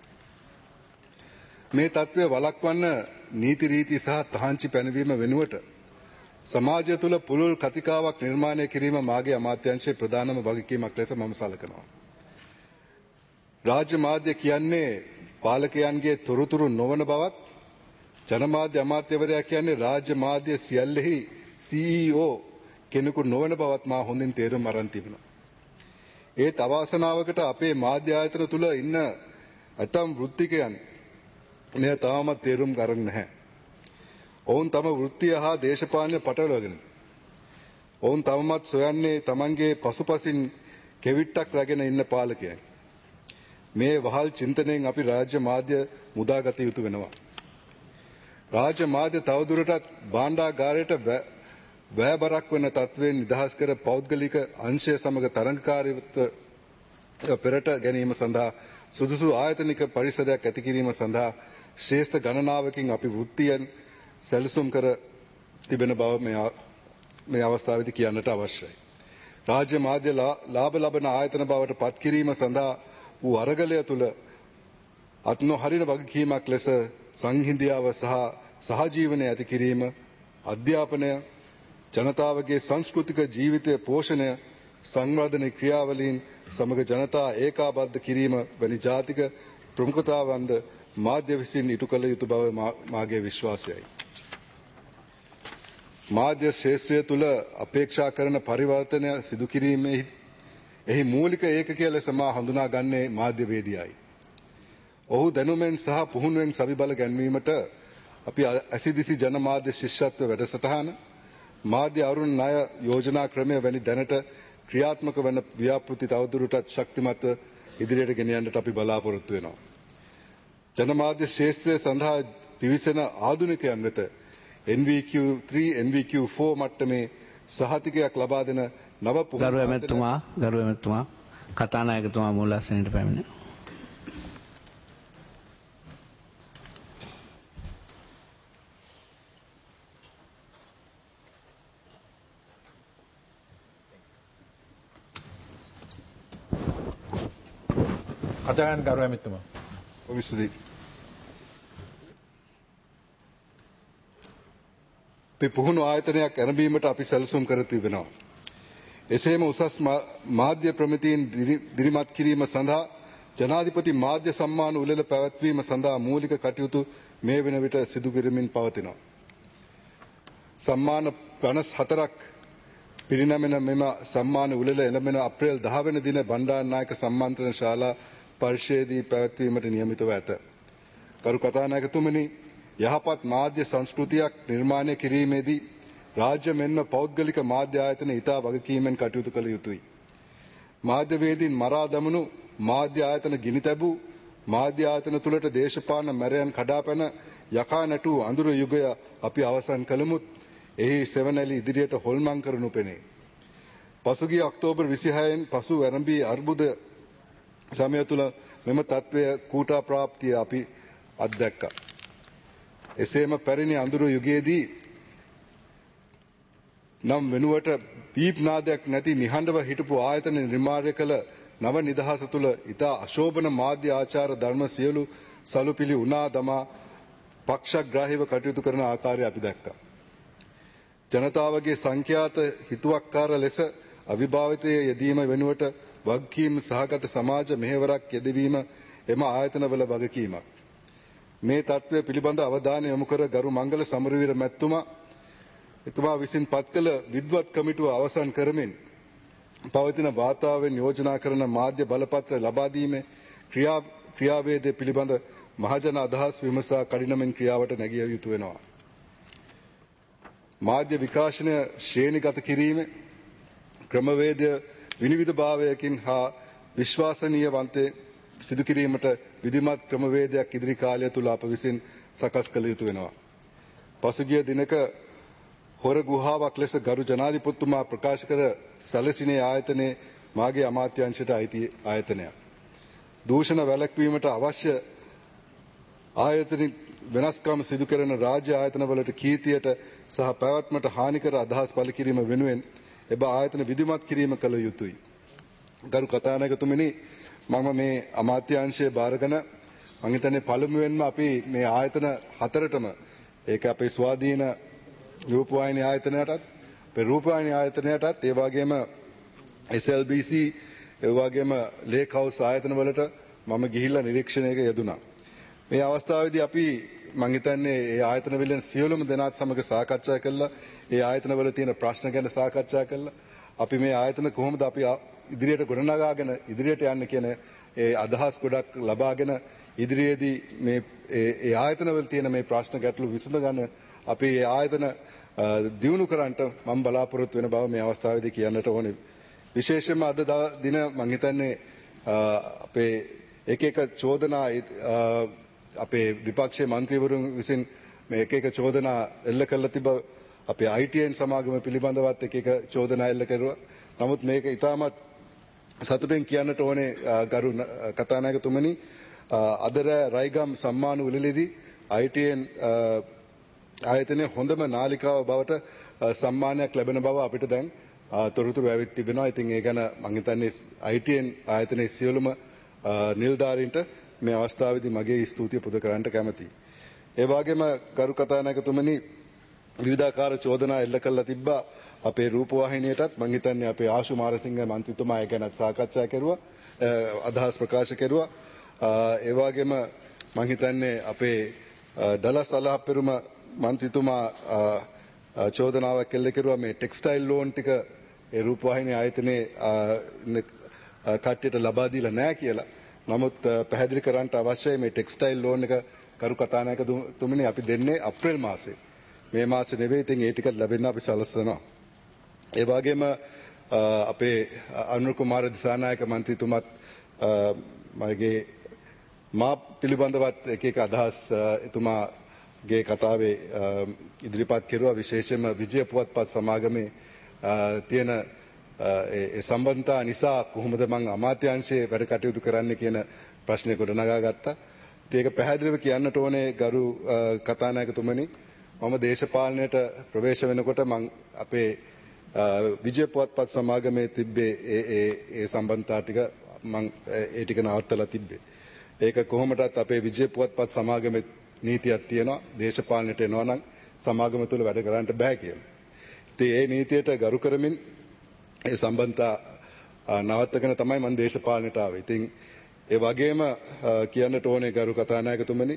මේ තත්ත්වය වළක්වන්න නීති රීති සහ තහංචි පැනවීම වෙනුවට සමාජය තුළ පුළුල් කතිකාවක් නිර්මාණය කිරීම මාගේ අමාත්‍යාංශයේ ප්‍රධානම වගකීමක් ලෙස මම සලකනවා. රාජ්‍ය මාධ්‍ය කියන්නේ පාලකයන්ගේ තොරතුරු නොවන බවත්, ජනමාධ්‍ය අමාත්‍යවරයා කියන්නේ රාජ්‍ය මාධ්‍ය සියල්ලෙහි CEO කෙනෙකු නොවන බවත් මා හොඳින් තේරුම් අරන් තිබෙනවා. ඒත් අවාසනාවකට අපේ මාධ්‍ය ආයතන තුල ඉන්න ඇතම් වෘත්තිකයන් මෙය තාමත් තේරුම් ගන්න නැහැ. ඔවුන් තම වෘත්තිය හා දේශපාලනය පටලවාගෙන. ඔවුන් තවමත් සොයන්නේ තමන්ගේ පසුපසින් කෙවිට්ටක් රැගෙන ඉන්න පාලකයන්. මේ වහල් චින්තනයෙන් අපි රාජ්‍ය මාධ්‍ය මුදාගත යුතු වෙනවා. රාජ්‍ය මාධ්‍ය තවදුරටත් භාණ්ඩාගාරයට වැයබරක් වන තත්ත්වයෙන් නිදහස් කර පෞද්ගලික අංශය සමග තරඟකාරීත්ව පෙරට ගැනීම සඳහා සුදුසු ආයතනික පරිසරයක් ඇති කිරීම සඳහා ශ්‍රේෂ්ඨ ගණනාවකින් අපි වෘත්තියෙන් සැලසුම් කර තිබෙන බව මේ අවස්ථාවේදී කියන්නට අවශ්‍යයි. රාජ්‍ය මාධ්‍ය ලාභ ලබන ආයතන බවට පත් කිරීම සඳහා වූ අරගලය තුළ අත්නොහරින වගකීමක් ලෙස සංහිඳියාව සහ සහජීවනය ඇති කිරීම, අධ්‍යාපනය, ජනතාවගේ සංස්කෘතික ජීවිතය පෝෂණය, සංවර්ධන ක්‍රියාවලීන් සමග ජනතා ඒකාබද්ධ කිරීම වැනි ජාතික ප්‍රමුඛතාවන්ද මාධ්‍ය විසින් ඉටු කළ යුතු බව මාගේ විශ්වාසයයි. මාධ්‍ය ශාස්ත්‍රය තුළ අපේක්ෂා කරන පරිවර්තනය සිදු කිරීමේ එහි මූලික ඒකකය ලෙස මා හඳුනාගන්නේ මාධ්‍යවේදියායි. ඔහු දැනුමෙන් සහ පුහුණුවෙන් සවිබල ගැන්වීමට අපි ඇසිදිසි ජනමාධ්‍ය ශිෂ්‍යත්ව වැඩසටහන, මාධ්‍ය අරුණ ණය යෝජනා ක්‍රමය වැනි දැනට ක්‍රියාත්මක වන ව්‍යාපෘති තවදුරටත් ශක්තිමත්ව ඉදිරියට ගෙන යන්නට අපි බලාපොරොත්තු වෙනවා. ජනමාධ්‍ය ශාස්ත්‍රය සඳහා පිවිසෙන ආධුනිකයන් වෙත NVQ3 NVQ4 මට්ටමේ සහතිකයක් ලබා දෙන නව ගරු ඇමතුමා කතානායකතුමා මූලාසනයට පැමිණෙනවා. කතායන් ගරු ඇමතුමා. විසුදී අපි පුහුණු ආයතනයක් ඇරඹීමට අපි සැලසුම් කර තිබෙනවා. එසේම උසස් මාධ්‍ය ප්‍රමිතීන් දිරිමත් කිරීම සඳහා ජනාධිපති මාධ්‍ය සම්මාන උළෙල පැවැත්වීම සඳහා මූලික කටයුතු මේ වන විට සිදු කරමින් පවතිනවා. සම්මාන 54ක් පිරිනැමෙන මෙම සම්මාන උළෙල එළඹෙන අප්‍රේල් 10 වෙනි දින බණ්ඩාරනායක සම්මන්ත්‍රණ ශාලා පරිශ්‍රයේදී පැවැත්වීමට නියමිතව ඇත. කරු කතානායකතුමනි, යහපත් මාධ්‍ය සංස්කෘතියක් නිර්මාණය කිරීමේදී රාජ්‍ය මෙන්ම පෞද්ගලික මාධ්‍ය ආයතන ඉතා වගකීමෙන් කටයුතු කළ යුතුයි. මාධ්‍යවේදීන් මරා දමනු, මාධ්‍ය ආයතන ගිනි තැබූ, මාධ්‍ය ආයතන තුළට දේශපාලන මැරයන් කඩාපැන යකා නැටූ අඳුර යුගය අපි අවසන් කළමුත් එහි සෙවණැලි ඉදිරියට හොල්මන් කරනු පෙනේ. පසුගිය ඔක්තෝබර් 26න් පසු ආරම්භී අර්බුද සමය තුළ මෙම තත්ත්වය කූටා ප්‍රාප්තිය අපි අත්දැක්කා. එසේම පැරණි අඳුරු යුගයේදී නම් වෙනුවට බීප් නාදයක් නැති නිහඬව හිටපු ආයතන නිර්මාණය කළ නව නිදහස තුළ ඉතා අශෝභන මාධ්‍ය ආචාර ධර්ම සියලු සලුපිලි උනා දමා පක්ෂග්‍රාහීව කටයුතු කරන ආකාරය අපි දැක්කා. ජනතාවගේ සංඛ්‍යාත හිතුවක්කාර ලෙස අවිභාවිතයේ යෙදීම වෙනුවට වගකීම් සහගත සමාජ මෙහෙවරක් යෙදවීම එම ආයතනවල වගකීමක්. මේ තත්ත්වය පිළිබඳ අවධානය යොමු කර ගරු මංගල සමරවීර මැතිතුමා එතුමා විසින් පත් කළ විද්වත් කමිටුව අවසන් කරමින් පවතින වාතාවරණ යෝජනා කරන මාධ්‍ය බලපත්‍ර ලබා දීමේ ක්‍රියාවේදය පිළිබඳ මහජන අදහස් විමසා කඩිනමින් ක්‍රියාවට නැගිය යුතු වෙනවා. මාධ්‍ය විකාශනය ශ්‍රේණිගත කිරීම ක්‍රමවේදය විනිවිදභාවයකින් හා විශ්වාසනීය වන්තේ සිදු කිරීමට විධිමත් ක්‍රමවේදයක් ඉදිරි කාලය තුළ අප විසින් සකස් කළ යුතු වෙනවා. පසුගිය දිනක හොර ගුහාවක් ලෙස ගරු ජනාධිපතිතුමා ප්‍රකාශ කර සැලසිනේ ආයතනයේ මාගේ අමාත්‍යාංශයට අයිති ආයතනයක්. දූෂණ වැළැක්වීමට අවශ්‍ය ආයතන වෙනස්කම් සිදු කරන රාජ්‍ය ආයතනවලට කීර්තියට සහ පැවැත්මට හානිකර අදහස් පළ කිරීම වෙනුවෙන් එබ ආයතන විධිමත් කිරීම කළ යුතුයි. ගරු කතානායකතුමනි, මම මේ අමාත්‍යාංශයේ බාරගෙන මම හිතන්නේ පළමුවෙන්ම අපි මේ ආයතන හතරටම ඒක අපේ ස්වාධීන රූපවාහිනී ආයතනයටත් අපේ රූපවාහිනී ආයතනයටත් ඒ වගේම SLBC ඒ වගේම ලේක් හවුස් ආයතන වලට මම ගිහිල්ලා නිරීක්ෂණයක යෙදුණා. මේ අවස්ථාවේදී අපි මම හිතන්නේ ඒ ආයතන වලින් සියලුම දෙනාත් සමග සාකච්ඡා කළා. ඒ ආයතන වල තියෙන ප්‍රශ්න ගැන සාකච්ඡා කළා. අපි මේ ආයතන කොහොමද අපි ඉදිරියට ගොඩනගාගෙන ඉදිරියට යන්න කියන ඒ අදහස් ගොඩක් ලබාගෙන ඉදිරියේදී මේ ඒ ආයතනවල තියෙන මේ ප්‍රශ්න ගැටලු විසඳ ගන්න අපි ඒ ආයතන දියුණු කරන්නට මම බලාපොරොත්තු වෙන බව මේ අවස්ථාවේදී කියන්නට ඕනේ. විශේෂයෙන්ම අද දින මම හිතන්නේ අපේ එක චෝදනා අපේ විපක්ෂයේ මන්ත්‍රීවරුන් විසින් මේ එක චෝදනා එල්ල කළ තිබ අපේ ITN සමාගම පිළිබඳවත් එක චෝදනා එල්ල කරුවා. නමුත් මේක ඉතාමත් සතුටෙන් කියන්නට ඕනේ ගරු කතානායකතුමනි, අදර රයිගම් සම්මාන උළෙලේදී ITN ආයතනයේ හොඳම නාලිකාව බවට සම්මානයක් ලැබෙන බව අපිට දැන් තොරතුරු ඇවිත් තිබෙනවා. ඉතින් ඒ ගැන මම හිතන්නේ ITN ආයතනයේ සියලුම නිලධාරීන්ට මේ අවස්ථාවේදී මගේ ස්තුතිය පුද කරන්නට කැමැතියි. ඒ වගේම ගරු කතානායකතුමනි, විවිධාකාර චෝදනා එල්ල කළා තිබ්බා අපේ රූපවාහිනියටත්. මම හිතන්නේ අපේ ආශු මාරසිංහ මන්ත්‍රීතුමා ඒ ගැන සාකච්ඡා කරුවා, අදහස් ප්‍රකාශ කරුවා. ඒ වගේම මම හිතන්නේ අපේ ඩලස් අලහප්පෙරුම මන්ත්‍රීතුමා චෝදනාවක් එල්ල කරුවා මේ ටෙක්ස්ටයිල් ලෝන් ටික ඒ රූපවාහිනී ආයතනයේ කට්ටියට ලබා දීලා නැහැ කියලා. නමුත් පැහැදිලි කරන්න අවශ්‍යයි මේ ටෙක්ස්ටයිල් ලෝන් එක කරු කතානායකතුමනි අපි දෙන්නේ අප්‍රේල් මාසේ. මේ මාසේ නෙවෙයි. ඉතින් ඒ ටිකත් ලැබෙන්න අපි සලස්වනවා. ඒ වගේම අපේ අනුර කුමාර දිසානායක මන්ත්‍රීතුමත් මගේ මා පිළිබඳවත් එක අදහස් එතුමාගේ කතාවේ ඉදිරිපත් කෙරුවා විශේෂයෙන්ම විජය පුවත්පත් සමාගමේ තියෙන සම්බන්ධතා නිසා කොහොමද මම අමාත්‍යාංශයේ වැඩ කටයුතු කරන්න කියන ප්‍රශ්නය ගොඩනගා ගත්තා. ඒක පැහැදිලිව කියන්නට ඕනේ ගරු කතානායකතුමනි මම දේශපාලනයට ප්‍රවේශ වෙනකොට මම අපේ විජය පුවත්පත් සමාගමේ තිබ්බේ ඒ සම්බන්ධතා ටික මම ඒ ටික නවත්තලා තිබ්බේ. ඒක කොහොමදත් අපේ විජය පුවත්පත් සමාගමේ නීතියක් තියෙනවා දේශපාලනයට එනවා නම් සමාගම තුල වැඩ කරන්න බෑ කියලා. ඉතින් ඒ නීතියට ගරු කරමින් ඒ සම්බන්ධතා නවත්තගෙන තමයි මම දේශපාලනයට ආවේ. ඉතින් ඒ වගේම කියන්නට ඕනේ ගරු කතානායකතුමනි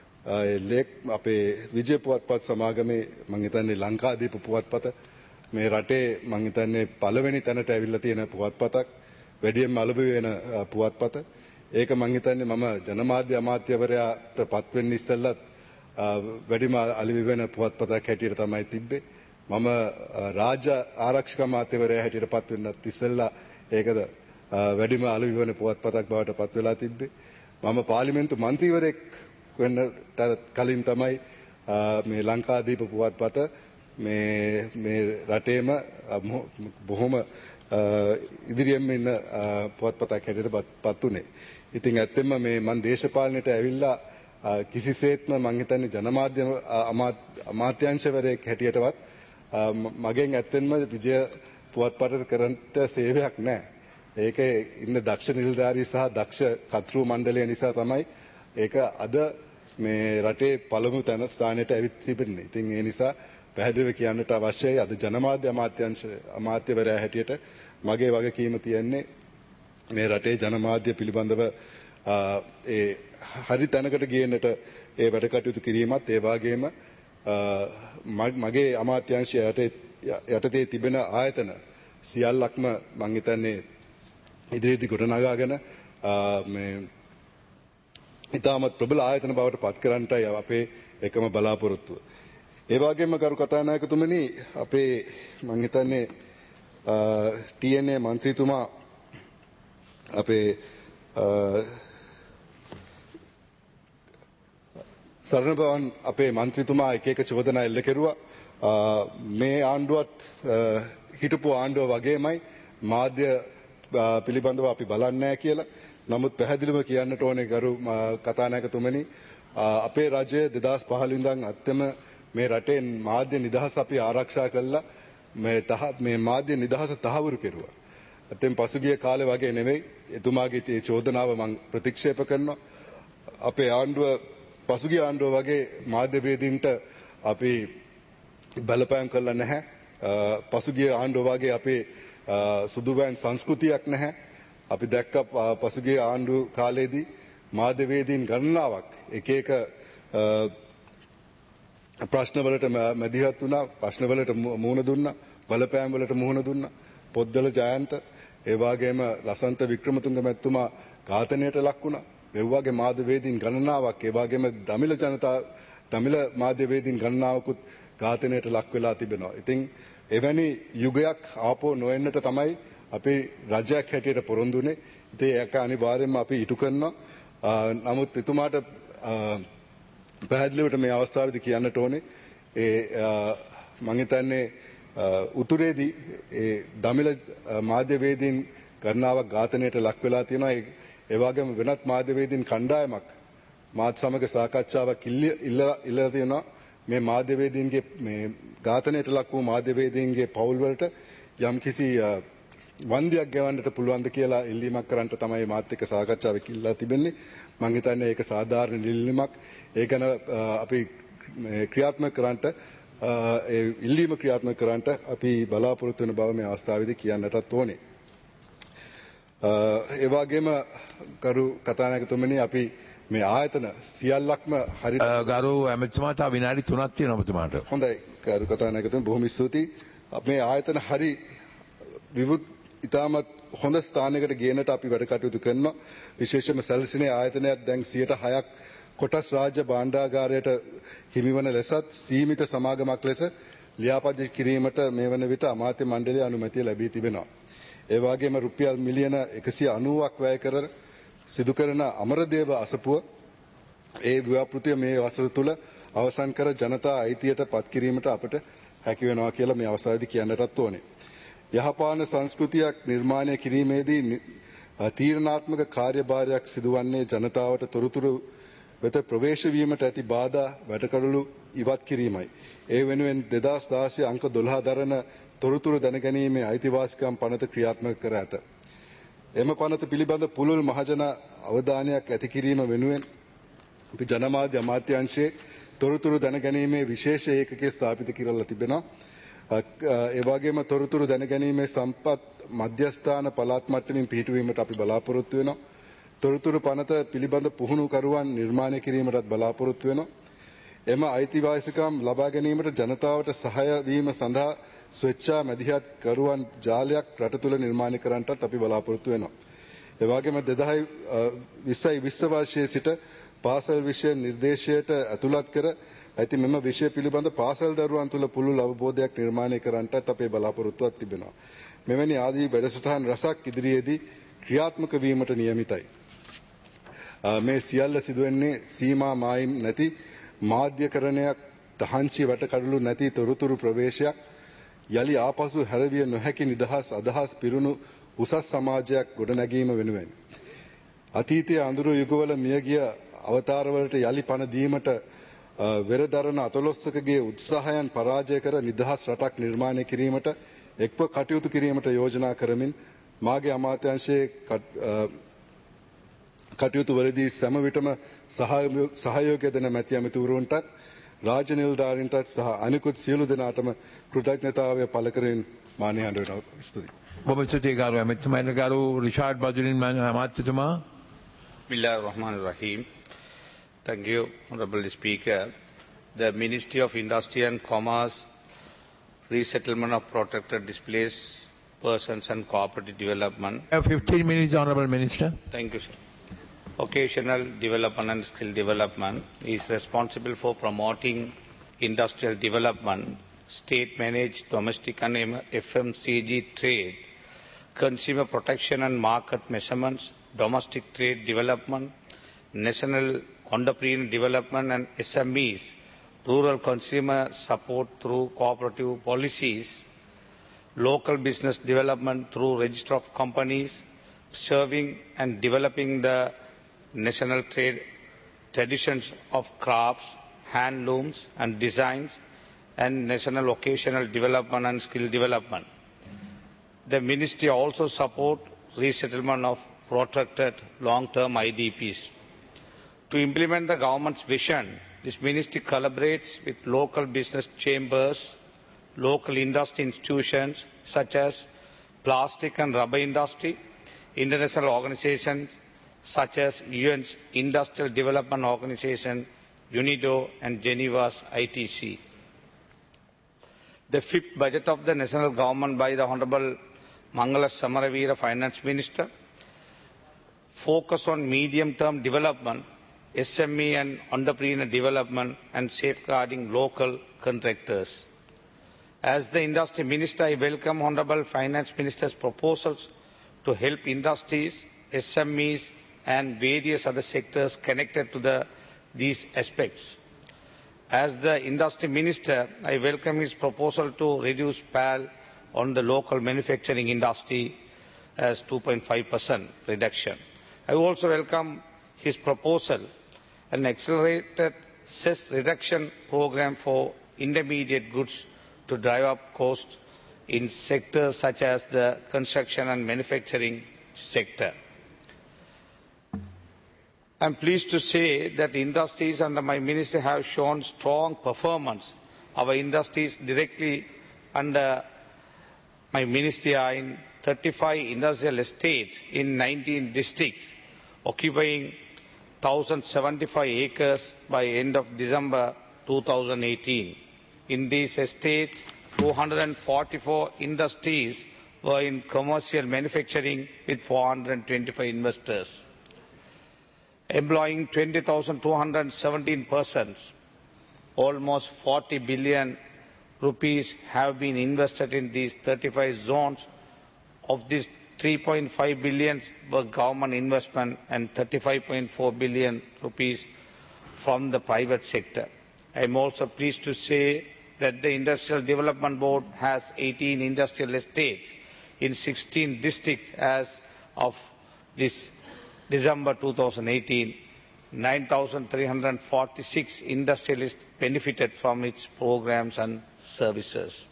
අපේ විජය පුවත්පත් සමාගමේ මම හිතන්නේ ලංකාදීප පුවත්පත මේ රටේ මම හිතන්නේ පළවෙනි තැනට ඇවිල්ලා තියෙන පුවත්පතක් වැඩියෙන්ම අලබු වෙන පුවත්පත. ඒක මම හිතන්නේ මම ජනමාධ්‍ය අමාත්‍යවරයාට පත් වෙන්න ඉස්සෙල්ලත් වැඩිම අලෙවි වෙන පුවත්පතක් හැටියට තමයි තිබ්බේ. මම රාජ්‍ය ආරක්ෂක අමාත්‍යවරයා හැටියට පත් වෙන්නත් ඉස්සෙල්ලා ඒකද වැඩිම අලෙවි වෙන පුවත්පතක් බවට පත් වෙලා තිබ්බේ. මම පාර්ලිමේන්තු මන්ත්‍රීවරයෙක් වෙන්නට කලින් තමයි මේ ලංකාදීප පුවත්පත මේ රටේම බොහොම ඉදිරියෙන් ඉන්න පුවත්පතක් හැටියට පත් උනේ. ඉතින් ඇත්තෙන්ම මේ මම දේශපාලනයට ඇවිල්ලා කිසිසේත්ම මම හිතන්නේ ජනමාධ්‍ය අමාත්‍යාංශවරයෙක් හැටියටවත් මගෙන් ඇත්තෙන්ම විජය පුවත්පතට කරන්න සේවයක් නැහැ. ඒකේ ඉන්න දක්ෂ නිලධාරී සහ දක්ෂ කර්තෘ මණ්ඩලය නිසා තමයි ඒක අද මේ රටේ පළමු තැන ස්ථානයට ඇවිත් තිබෙන්නේ. ඉතින් ඒ නිසා පැහැදිලිව කියන්නට අවශ්‍යයි අද ජනමාධ්‍ය අමාත්‍යවරයා හැටියට මගේ වගකීම තියෙන්නේ මේ රටේ ජනමාධ්‍ය පිළිබඳව ඒ හරි තැනකට ගේන්නට ඒ වැඩ කටයුතු කිරීමත් ඒ වගේම මගේ අමාත්‍යාංශය යටතේ තිබෙන ආයතන සියල්ලක්ම මම හිතන්නේ ඉදිරියේදී ගොඩනගාගෙන මේ ඉතාමත් ප්‍රබල ආයතන බවට පත් කරන්නටයි අපේ එකම බලාපොරොත්තුව. ඒ වගේම කරු කතානායකතුමනි අපේ මම හිතන්නේ TNA මන්ත්‍රීතුමා අපේ සරණබවන් අපේ මන්ත්‍රීතුමා එක චෝදනා එල්ල කෙරුවා. මේ ආණ්ඩුවත් හිටපු ආණ්ඩුව වගේමයි මාධ්‍ය පිළිබඳව අපි බලන්නේ නැහැ කියලා. නමුත් පැහැදිලිව කියන්නට ඕනේ ගරු කතානායකතුමනි අපේ රජය 2015 ඉඳන් අත්තම මේ රටේ මාධ්‍ය නිදහස අපි ආරක්ෂා කළා. මේ මාධ්‍ය නිදහස තහවුරු කෙරුවා. අතෙන් පසුගිය කාලේ වගේ නෙවෙයි. එතුමාගේ මේ චෝදනාව මම ප්‍රතික්ෂේප කරනවා. අපේ ආණ්ඩුව පසුගිය ආණ්ඩුව වගේ මාධ්‍යවේදීන්ට අපි බලපෑම් කළා නැහැ. පසුගිය ආණ්ඩුව වගේ අපේ සුදුවෑන් සංස්කෘතියක් නැහැ. අපි දැක්ක පසුගිය ආණ්ඩුව කාලේදී මාධ්‍යවේදීන් ගණනාවක් එක ප්‍රශ්නවලට මැදිහත් වුණා, ප්‍රශ්නවලට මුහුණ දුන්නා, බලපෑම් වලට මුහුණ දුන්නා. පොද්දල ජයන්ත ඒ වගේම ලසන්ත වික්‍රමතුංග මැතිතුමා ඝාතනයට ලක් වුණා. මේ වගේ මාධ්‍යවේදීන් ගණනාවක් ඒ වගේම දමිළ මාධ්‍යවේදීන් ගණනාවකුත් ඝාතනයට ලක් වෙලා තිබෙනවා. ඉතින් එවැනි යුගයක් ආපෝ නොවෙන්නට තමයි අපේ රජයක් හැටියට පොරොන්දුනේ. ඉතින් ඒක අනිවාර්යයෙන්ම අපි ඉටු කරනවා. නමුත් එතුමාට පැහැදිලිවට මේ අවස්ථාවේදී කියන්නට ඕනේ මම හිතන්නේ උතුරේදී ඒ දමිළ මාධ්‍යවේදීන් ගණනාවක් ඝාතනයට ලක් වෙලා තියෙනවා. ඒ වගේම වෙනත් මාධ්‍යවේදීන් කණ්ඩායමක් මාත් සමග සාකච්ඡාවක් ඉල්ලලා තියෙනවා. මේ මාධ්‍යවේදීන්ගේ මේ ඝාතනයට ලක් වූ මාධ්‍යවේදීන්ගේ පවුල් වලට යම්කිසි වන්දියක් ගෙවන්නට පුළුවන්ද කියලා ඉල්ලීමක් කරන්නට තමයි මාත් එක්ක සාකච්ඡාවක් ඉල්ලලා තිබෙන්නේ. මම හිතන්නේ ඒක සාධාරණ ඉල්ලීමක්. ඒ ගැන අපි ක්‍රියාත්මක කරන්නට ඒ ඉල්ලීම ක්‍රියාත්මක කරන්නට අපි බලාපොරොත්තු වෙන බව මේ අවස්ථාවේදී කියන්නටත් ඕනේ. ඒ වගේම කරු කතානායකතුමනි අපි මේ ආයතන සියල්ලක්ම හරි ගරු ඇමතිතුමාට විනාඩි 3ක් තියෙනවා ඔබතුමාට. හොඳයි කරු කතානායකතුමනි බොහොම ස්තුතියි. මේ ආයතන හරි විවුත් ඉතාමත් හොඳ ස්ථානයකට ගේනට අපි වැඩ කටයුතු කරනවා. විශේෂයෙන්ම සැලසිනේ ආයතනයක් දැන් 6%ක් කොටස් රාජ්‍ය භාණ්ඩාගාරයට හිමිවන ලෙසත් සීමිත සමාගමක් ලෙස ලියාපදිංචි කිරීමට මේ වන විට අමාත්‍ය මණ්ඩලයේ අනුමැතිය ලැබී තිබෙනවා. ඒ වගේම රුපියල් මිලියන 190ක් වැය කර සිදු කරන අමරදේව අසපුව ඒ ව්‍යාපෘතිය මේ වසර තුල අවසන් කර ජනතා අයිතියට පත් කිරීමට අපට හැකි වෙනවා කියලා මේ අවස්ථාවේදී කියන්නටත් ඕනේ. යහපාන සංස්කෘතියක් නිර්මාණය කිරීමේදී තීරණාත්මක කාර්යභාරයක් සිදුවන්නේ ජනතාවට තොරතුරු වෙත ප්‍රවේශ වීමට ඇති බාධා වැටකඩලු ඉවත් කිරීමයි. ඒ වෙනුවෙන් 2016 අංක 12 දරන තොරතුරු දැනගැනීමේ අයිතිවාසිකම් පනත ක්‍රියාත්මක කර ඇත. එම පනත පිළිබඳ පුළුල් මහජන අවධානයක් ඇති කිරීම වෙනුවෙන් අපි ජනමාධ්‍ය අමාත්‍යාංශයේ තොරතුරු දැනගැනීමේ විශේෂ ඒකකය ස්ථාපිත කරලා තිබෙනවා. ඒ වගේම තොරතුරු දැනගැනීමේ සම්පත් මධ්‍යස්ථාන පළාත් මට්ටමින් පිහිටුවීමට අපි බලාපොරොත්තු වෙනවා. තොරතුරු පනත පිළිබඳ පුහුණුකරුවන් නිර්මාණය කිරීමටත් බලාපොරොත්තු වෙනවා. එම අයිතිවාසිකම් ලබා ගැනීමට ජනතාවට සහාය වීම සඳහා ස්වේච්ඡා මැදිහත් කරුවන් ජාලයක් රට තුළ නිර්මාණය කරන්නටත් අපි බලාපොරොත්තු වෙනවා. ඒ වගේම 2020 වර්ෂයේ සිට පාසල් විෂය නිර්දේශයට ඇතුළත් කර ඇති මෙම විෂය පිළිබඳ පාසල් දරුවන් තුළ පුළුල් අවබෝධයක් නිර්මාණය කරන්නටත් අපේ බලාපොරොත්තුවක් තිබෙනවා. මෙවැනි ආදී වැඩසටහන් රසක් ඉදිරියේදී ක්‍රියාත්මක වීමට නියමිතයි. මේ සියල්ල සිදුවෙන්නේ සීමා මායිම් නැති මාධ්‍යකරණයක් තහංචි වැටකඩලු නැති තොරතුරු ප්‍රවේශයක් යලි ආපසු හැරවිය නොහැකි නිදහස් අදහස් පිරුණු උසස් සමාජයක් ගොඩනැගීම වෙනුවෙන්. අතීතයේ අඳුරු යුගවල මියගිය අවතාරවලට යලි පණ දීමට වෙරදරන අතලොස්සකගේ උත්සාහයන් පරාජය කර නිදහස් රටක් නිර්මාණය කිරීමට එක්ව කටයුතු කිරීමට යෝජනා කරමින් මාගේ අමාත්‍යාංශයේ කටයුතු වලදී සෑම විටම සහයෝගය දෙන මැති ඇමතිවරුන්ටත් රාජ්‍ය නිලධාරීන්ටත් සහ අනිකුත් සියලු දෙනාටම කෘතඥතාවය පළ කරමින් මානය හඬ ස්තුතියි. බොහොම ස්තුතියි ගරු ඇමතිතුමාට. ගරු Rishad බදුලින් අමාත්‍යතුමා. Bismillah ar-Rahman ar-Rahim. Thank you, Honorable Speaker. The Ministry of Industry and Commerce, Resettlement of Protected Displaced Persons and Cooperative Development. 15 minutes, Honorable Minister. Thank you, sir. Occasional Development and Skill Development is responsible for promoting industrial development, state-managed domestic and FMCG trade, consumer protection and market measurements, domestic trade development, national entrepreneur development and SMEs, rural consumer support through cooperative policies, local business development through register of companies, serving and developing the national trade traditions of crafts, handlooms and designs, and national occasional development and skill development. The ministry also support resettlement of protected long-term IDPs. To implement the government's vision, this ministry collaborates with local business chambers, local industry institutions such as plastic and rubber industry, international organizations such as UN's Industrial Development Organization, UNIDO and Geneva's ITC. The fifth budget of the national government by the Honorable Mangala Samaravira Finance Minister focus on medium-term development, SME and entrepreneur development and safeguarding local contractors. As the industry minister, I welcome Honorable Finance Minister's proposals to help industries, SMEs and various other sectors connected to these aspects. As the industry minister, I welcome his proposal to reduce PAL on the local manufacturing industry as 2.5% reduction. I also welcome his proposal an accelerated cess reduction program for intermediate goods to drive up costs in sectors such as the construction and manufacturing sector. I am pleased to say that industries under my ministry have shown strong performance. Our industries directly under my ministry are in 35 industrial estates in 19 districts, occupying 1,075 acres by end of December 2018. In these estates, 244 industries were in commercial manufacturing with 425 investors. Employing 20,217 persons, almost 40 billion rupees have been invested in these 35 zones. Of this 3.5 billion were government investment and 35.4 billion rupees from the private sector. I am also pleased to say that the Industrial Development Board has 18 industrial estates in 16 districts as of this December 2018. 9,346 industrialists benefited from its programs and services.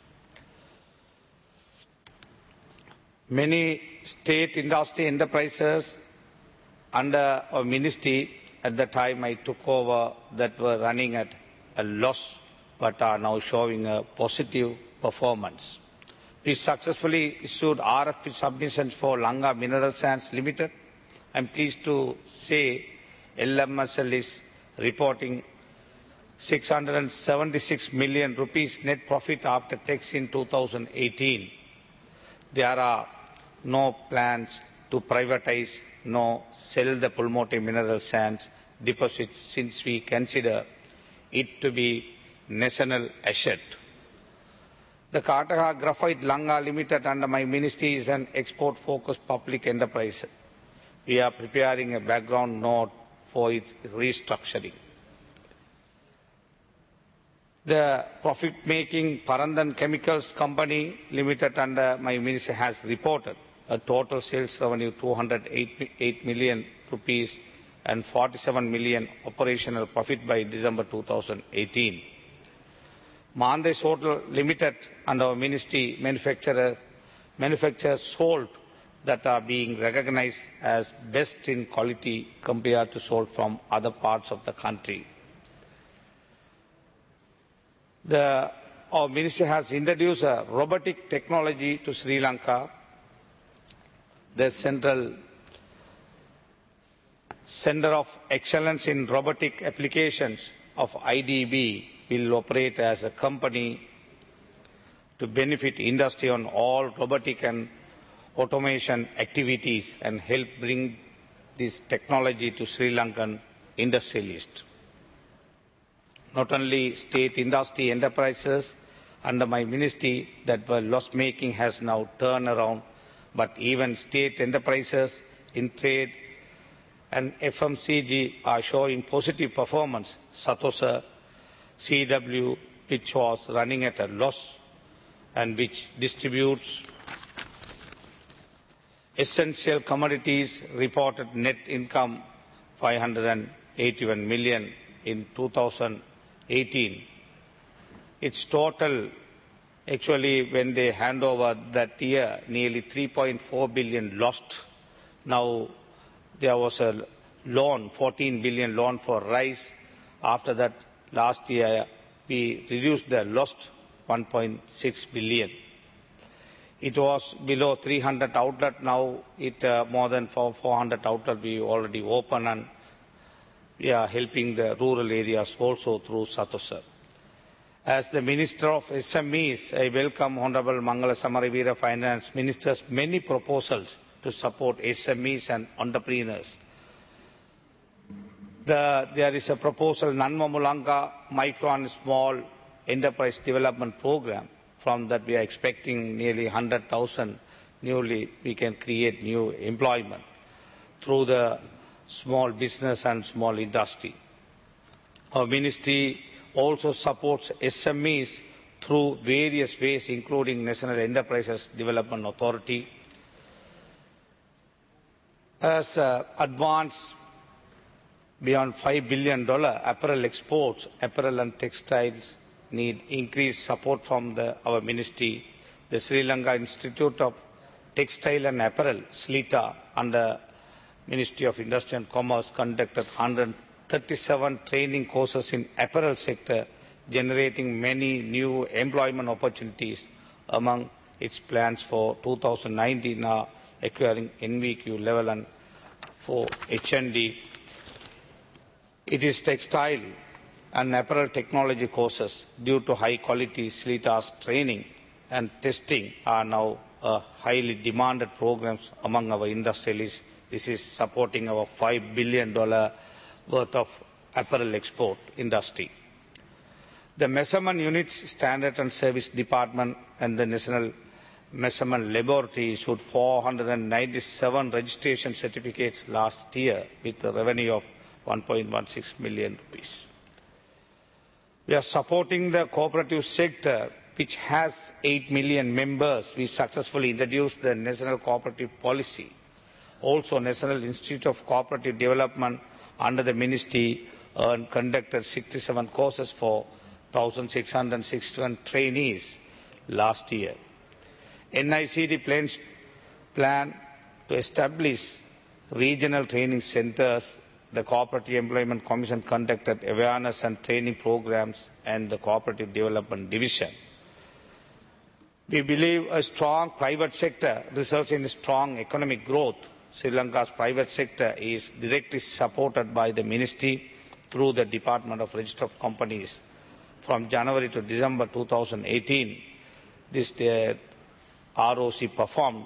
Many state industry enterprises under our ministry at the time I took over that were running at a loss but are now showing a positive performance. We successfully issued RFP submissions for Langa Mineral Sands Limited. I am pleased to say LMSL is reporting 676 million rupees net profit after tax in 2018. There are no plans to privatize nor sell the Pulmote mineral sands deposit since we consider it to be national asset. The Kataka Graphite Langa Limited under my ministry is an export-focused public enterprise. We are preparing a background note for its restructuring. The profit-making Parandan Chemicals Company Limited under my ministry has reported a total sales revenue 208 million rupees and 47 million operational profit by December 2018. Mande Hotel Limited under our ministry manufactures salt that are being recognized as best in quality compared to salt from other parts of the country. Our ministry has introduced a robotic technology to Sri Lanka. The Central Center of Excellence in Robotic Applications of IDB will operate as a company to benefit industry on all robotic and automation activities and help bring this technology to Sri Lankan industrialists. Not only state industry enterprises under my ministry that were loss-making has now turned around, but even state enterprises in trade and FMCG are showing positive performance. Satosa CW, which was running at a loss and which distributes essential commodities, reported net income 581 million in 2018. Its total, actually when they hand over that year, nearly 3.4 billion lost. Now there was a loan, 14 billion loan for rice. After that, last year we reduced the lost 1.6 billion. It was below 300 outlet. Now it more than 400 outlet we already open, and we are helping the rural areas also through Satosa. As the Minister of SMEs, I welcome Honorable Mangala Samaravira Finance Minister's many proposals to support SMEs and entrepreneurs. There is a proposal, Nanma Mulanga Micro and Small Enterprise Development Program. From that we are expecting nearly 100,000 newly we can create new employment through the small business and small industry. Our ministry also supports SMEs through various ways, including National Enterprises Development Authority. As advance beyond $5 billion apparel exports, apparel and textiles need increased support from our ministry. The Sri Lanka Institute of Textile and Apparel, SLITA, under Ministry of Industry and Commerce, conducted 137 training courses in apparel sector, generating many new employment opportunities. Among its plans for 2019 are acquiring NVQ level and for HND. It is textile and apparel technology courses. Due to high quality, SLITA's training and testing are now highly demanded programs among our industrialists. This is supporting our $5 billion worth of apparel export industry. The Measurement Units Standard and Service Department and the National Measurement Laboratory issued 497 registration certificates last year with a revenue of 1.16 million rupees. We are supporting the cooperative sector, which has 8 million members. We successfully introduced the National Cooperative Policy. Also, National Institute of Cooperative Development under the Ministry conducted 67 courses for 1,661 trainees last year. NICD plan to establish regional training centers. The Cooperative Employment Commission conducted awareness and training programs and the Cooperative Development Division. We believe a strong private sector results in strong economic growth. Sri Lanka's private sector is directly supported by the Ministry through the Department of Register of Companies. From January to December 2018, this ROC performed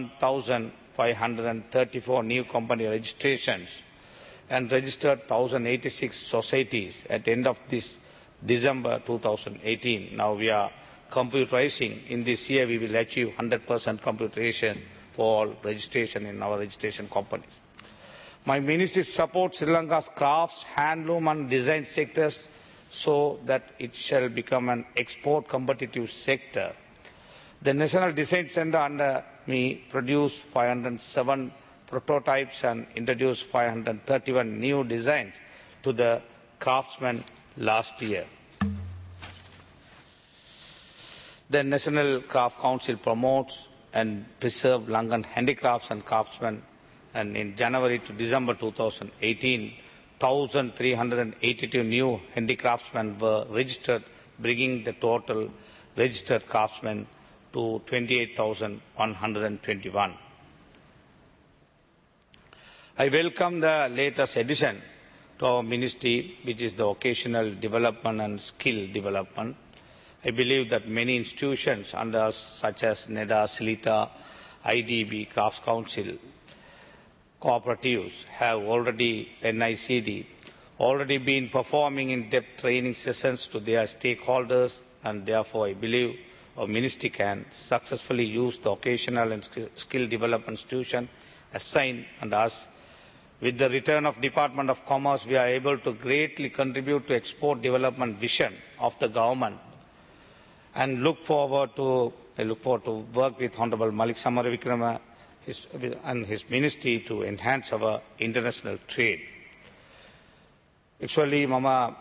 11,534 new company registrations and registered 1,086 societies at the end of this December 2018. Now we are computerizing. In this year, we will achieve 100% computerization for all registration in our registration companies. My ministry supports Sri Lanka's crafts, handloom and design sectors so that it shall become an export competitive sector. The National Design Centre under me produced 507 prototypes and introduced 531 new designs to the craftsmen last year. The National Craft Council promotes and preserves Lankan handicrafts and craftsmen, and in January to December 2018, 1,382 new handicraftsmen were registered, bringing the total registered craftsmen to 28,121. I welcome the latest addition to our ministry, which is the Vocational Development and Skill Development. I believe that many institutions under us, such as NEDA, SILITA, IDB, Crafts Council, cooperatives have already, NICD, already been performing in-depth training sessions to their stakeholders, and therefore I believe our ministry can successfully use the Vocational and Skill Development Institution assigned under us. With the return of Department of Commerce, we are able to greatly contribute to export development vision of the government, and I look forward to work with Honorable Malik Samaravikrama and his ministry to enhance our international trade. Actually, Mama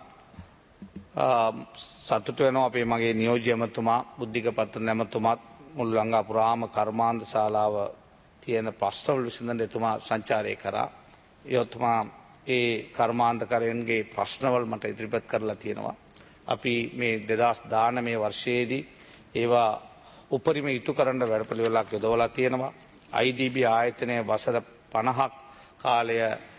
සතුට වෙනවා අපේ මගේ නියෝජ්‍ය ඇමතුමා බුද්ධික පත්‍ර ඇමතුමාත් මුළු ලංකා පුරාම කර්මාන්ත ශාලාව තියෙන ප්‍රශ්නවල විසඳන එතුමා සංචාරය කරා. එතුමා ඒ කර්මාන්තකරයන්ගේ ප්‍රශ්නවල මට ඉදිරිපත් කරලා තියෙනවා. අපි මේ 2019 වර්ෂයේදී ඒවා උපරිම ඉටු කරන්න වැඩපිළිවෙලක් යොදවලා තියෙනවා. IDB ආයතනයේ වසර 50ක් කාලය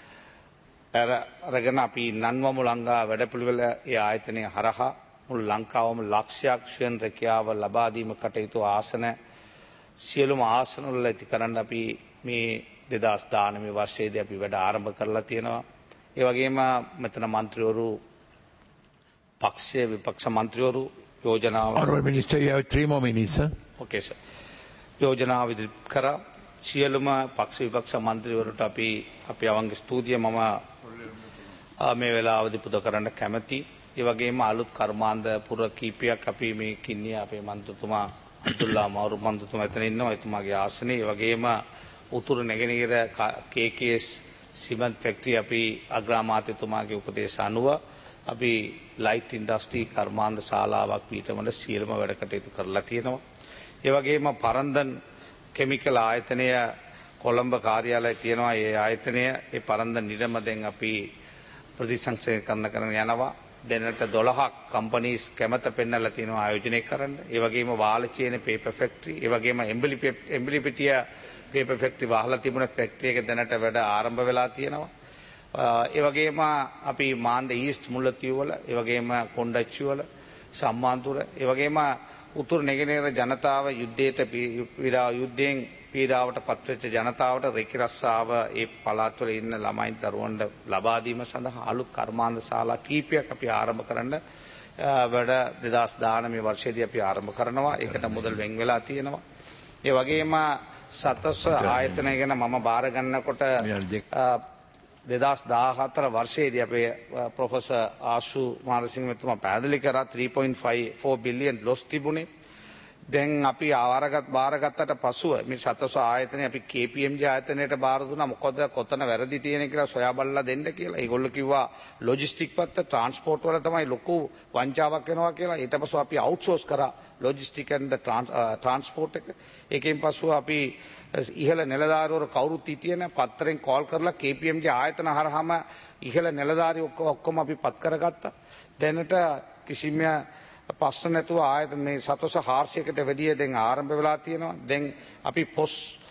අරගෙන අපි නන්වමු ලංකා වැඩපිළිවෙල ඒ ආයතනය හරහා මුළු ලංකාවම ලක්ෂයක් ශ්‍රේණ රැකියාව ලබා දීම කටයුතු ආසන සියලුම ආසන වල ඇති කරන්න අපි මේ 2019 වර්ෂයේදී අපි වැඩ ආරම්භ කරලා තියෙනවා. ඒ වගේම මෙතන മന്ത്രിවරු පක්ෂ විපක්ෂ മന്ത്രിවරු යෝජනාව Honorable Minister, you have 3 more minutes, sir. Okay, sir. යෝජනාව ඉදිරිපත් කරා සියලුම පක්ෂ විපක්ෂ മന്ത്രിවරුට අපි අවංග ස්තුතිය මම මේ වෙලාවදී පුද කරන්න කැමැති. ඒ වගේම අලුත් කර්මාන්ත පුර කීපයක් අපි මේ කින්නිය අපේ මන්ත්‍රතුමා අබ්දුල්ලා මවරු මන්ත්‍රතුමා එතන ඉන්නවා එතුමාගේ ආසනේ. ඒ වගේම උතුරු නැගෙනහිර KKS සිමන්ට් ෆැක්ටරි අපි අග්‍රාමාත්‍යතුමාගේ උපදේශ අනුව අපි ලයිට් ඉන්ඩස්ට්‍රි කර්මාන්ත ශාලාවක් පිටවන සියලුම වැඩ කටයුතු කරලා තියෙනවා. ඒ වගේම පරන්දන් කෙමිකල් ආයතනය කොළඹ කාර්යාලය තියෙනවා. ඒ ආයතනය ඒ පරන්දන් නිරම දැන් අපි ප්‍රතිසංස්කරණය කරන යනවා. දැනට 12ක් කම්පනීස් කැමැත්ත පෙන්නලා තියෙනවා ආයෝජනය කරන්න. ඒ වගේම වාලචේන පේපර් ෆැක්ටරි, ඒ වගේම එම්බලි පිටිය පේපර් ෆැක්ටරි වහලා තිබුණ ෆැක්ටරි එක දැනට වැඩ ආරම්භ වෙලා තියෙනවා. ඒ වගේම අපි මාන්ද ඊස්ට් මුල්ලතිව් වල, ඒ වගේම කොණ්ඩච්චි වල, සම්මාන්තුර, ඒ වගේම උතුරු නැගෙනහිර ජනතාව යුද්ධයෙන් පීඩාවට පත්වෙච්ච ජනතාවට රෙකි රස්සාව ඒ පළාත්වල ඉන්න ළමයින් දරුවන්ට ලබා දීම සඳහා අලුත් කර්මාන්ත ශාලා කීපයක් අපි ආරම්භ කරන්න වැඩ 2019 වර්ෂයේදී අපි ආරම්භ කරනවා. ඒකට මුදල් වෙන් වෙලා තියෙනවා. ඒ වගේම සතස් ආයතනය ගැන මම බාර ගන්නකොට 2014 වර්ෂයේදී අපේ ප්‍රොෆෙසර් ආශු මාරසිංහ මහත්මයා පැහැදිලි කරා 3.54 බිලියන් ලොස් තිබුණේ. දැන් අපි බාරගත්තට පසුව මේ සතස් ආයතනය අපි KPMG ආයතනයට බාර දුන්නා. මොකද කොතන වැරදි තියෙන කියලා සොයා බලලා දෙන්න කියලා. ඒගොල්ලෝ කිව්වා ලොජිස්ටික් පැත්ත ට්‍රාන්ස්පෝර්ට් වල තමයි ලොකු වංචාවක් වෙනවා කියලා. ඊට පස්ව අපි අවුට්සෝස් කරා ලොජිස්ටික් ඇන්ඩ් ට්‍රාන්ස්පෝර්ට් එක. ඒකෙන් පස්ව අපි ඉහළ නිලධාරීවරු කවුරුත් හිටියේ නැහැ. පත්තරෙන් කෝල් කරලා KPMG ආයතන හරහාම ඉහළ නිලධාරී ඔක්කොම අපි පත් කරගත්තා. දැනට කිසිම ප්‍රශ්න නැතුව ආයතන මේ සතොස 400කට වැඩිය දැන් ආරම්භ වෙලා තියෙනවා. දැන් අපි පොස්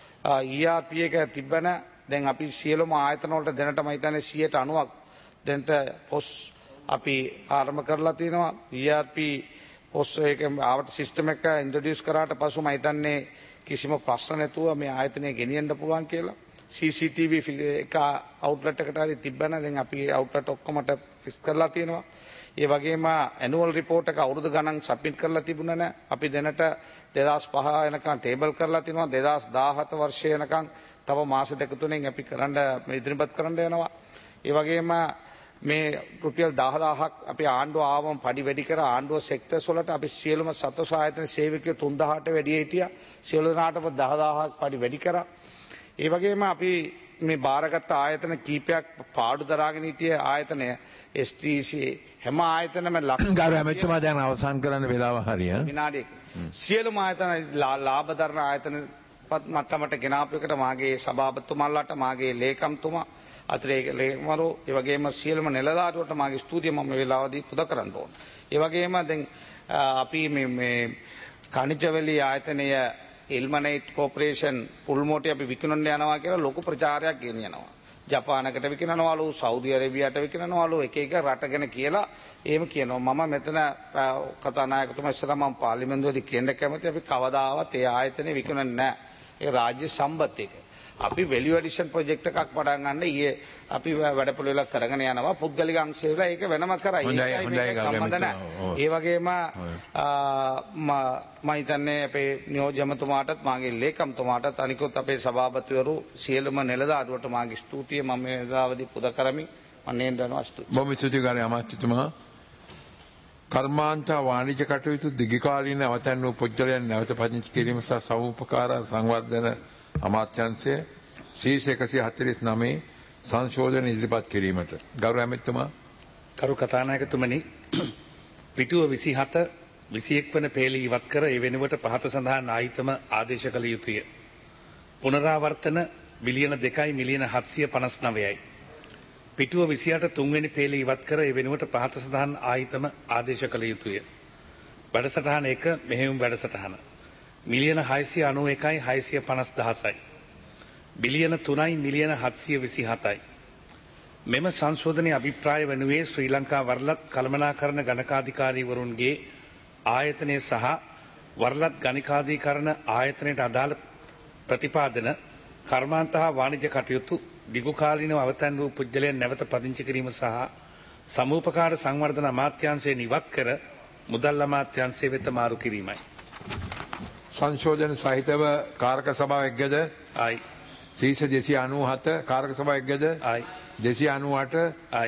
ERP එක තිබ්බන දැන් අපි සියලුම ආයතන වලට දැනටම හිතන්නේ 90ක් දැන්ට පොස් අපි ආරම්භ කරලා තියෙනවා. ERP පොස් එක ආවට සිස්ටම් එක ඉන්ට්‍රොඩියුස් කරාට පසු මම හිතන්නේ කිසිම ප්‍රශ්න නැතුව මේ ආයතනය ගෙනියන්න පුළුවන් කියලා. CCTV එක අවුට්ලට් එකට හරි තිබ්බන දැන් අපි අවුට්ලට් ඔක්කොමට ෆික්ස් කරලා තියෙනවා. ඒ වගේම ඇනුවල් රිපෝට් එක අවුරුදු ගණන් සබ්මිට් කරලා තිබුණා නෑ. අපි දැනට 2005 වෙනකන් ටේබල් කරලා තිනවා. 2017 වර්ෂය වෙනකන් තව මාස දෙක තුනෙන් අපි ඉදිරිපත් කරන්න යනවා. ඒ වගේම මේ රුපියල් 10000ක් අපි ආණ්ඩුව ආවම පඩි වැඩි කර ආණ්ඩුව සෙක්ටර්ස් වලට අපි සියලුම සතොස් ආයතන සේවකයෝ 3000ට වැඩි හිටියා. සියලු දෙනාටම 10000ක් පඩි වැඩි කරා. ඒ වගේම අපි මේ බාරගත් ආයතන කීපයක් පාඩු දරාගෙන හිටිය ආයතනය STC හැම ආයතනම ගරු ඇමතිතුමා දැන් අවසන් කරන්න වෙලාව හරිය. විනාඩියක. සියලුම ආයතන ලාභ දරන ආයතන මට්ටමට ගෙනාපු එකට මාගේ සභාපතිතුමාලාට මාගේ ලේකම්තුමා අතිරේක ලේකම්වරු ඒ වගේම සියලුම නිලධාරීවරුන්ට මාගේ ස්තුතිය මම මේ වෙලාවදී පුද කරන්න ඕන. ඒ වගේම දැන් අපි මේ කනිජවැලි ආයතනය ඉල්මනේට් කෝපරේෂන් පුල්මෝටි අපි විකුණන්න යනවා කියලා ලොකු ප්‍රචාරයක් ගෙනියනවා. ජපානකට විකිනනවලු සෞදි අරේබියාට විකිනනවලු එක එක රටගෙන කියලා එහෙම කියනවා. මම මෙතන කතානායකතුමා ඉස්සරහ මම පාර්ලිමේන්තුවේදී කියන්න කැමතියි අපි කවදාවත් ඒ ආයතනේ විකුණන්නේ නැහැ. ඒ රාජ්‍ය සම්පත් එක. අපි වැලියු ඇඩිෂන් ප්‍රොජෙක්ට් එකක් පටන් ගන්න ඊයේ අපි වැඩපොළ වල කරගෙන යනවා. පුද්ගලික අංශය වල ඒක වෙනම කරයි. ඒකයි සම්බන්ධ නැහැ. ඒ වගේම මම හිතන්නේ අපේ නියෝජ්‍යමතුමාටත් මාගේ ලේකම්තුමාටත් අනිකුත් අපේ සභාපතිවරු සියලුම නිලධාරීවරුන්ට මාගේ ස්තුතිය මම මේ වෙලාවදී පුද කරමි. මම නේන්දනවා ස්තුතියි. බොහොම ස්තුතියි ගරු අමාත්‍යතුමා. කර්මාන්ත වාණිජ්‍ය කටයුතු දිගකාලීන අවතන් වූ පුද්ගලයන් නැවත පදිංචි කිරීම සහ සමුපකාර සංවර්ධන අමාත්‍යාංශය ශීර්ෂ 149 සංශෝධන ඉදිරිපත් කිරීමට ගරු ඇමතිතුමා. කරු කතානායකතුමනි, පිටුව 27 21 වන පේලී ඉවත් කර ඒ වෙනුවට පහත සඳහන් ආයිතම ආදේශ කළ යුතුය. පුනරාවර්තන බිලියන 2 මිලියන 759යි. පිටුව 28 තුන්වෙනි පේලී ඉවත් කර ඒ වෙනුවට පහත සඳහන් ආයිතම ආදේශ කළ යුතුය. වැඩසටහන 1 මෙහෙයුම් වැඩසටහන මිලියන 691යි 650,000යි. බිලියන 3යි මිලියන 727යි. මෙම සංශෝධනයේ අභිප්‍රාය වනුයේ ශ්‍රී ලංකා වරලත් කළමනාකරණ ගණකාධිකාරීවරුන්ගේ ආයතනය සහ වරලත් ගණකාධිකරණ ආයතනයට අදාළ ප්‍රතිපාදන කර්මාන්ත හා වාණිජ්‍ය කටයුතු දිගුකාලීනව අවතන් වූ පුද්ගලයන් නැවත පදිංචි කිරීම සහ සමූපකාර සංවර්ධන අමාත්‍යාංශයෙන් ඉවත් කර මුදල් අමාත්‍යාංශය වෙත මාරු කිරීමයි. සංශෝධන සහිතව කාරක සභාව එක්ගද? ආයි. ශීර්ෂ 297 කාරක සභාව එක්ගද? ආයි. 298 ආයි.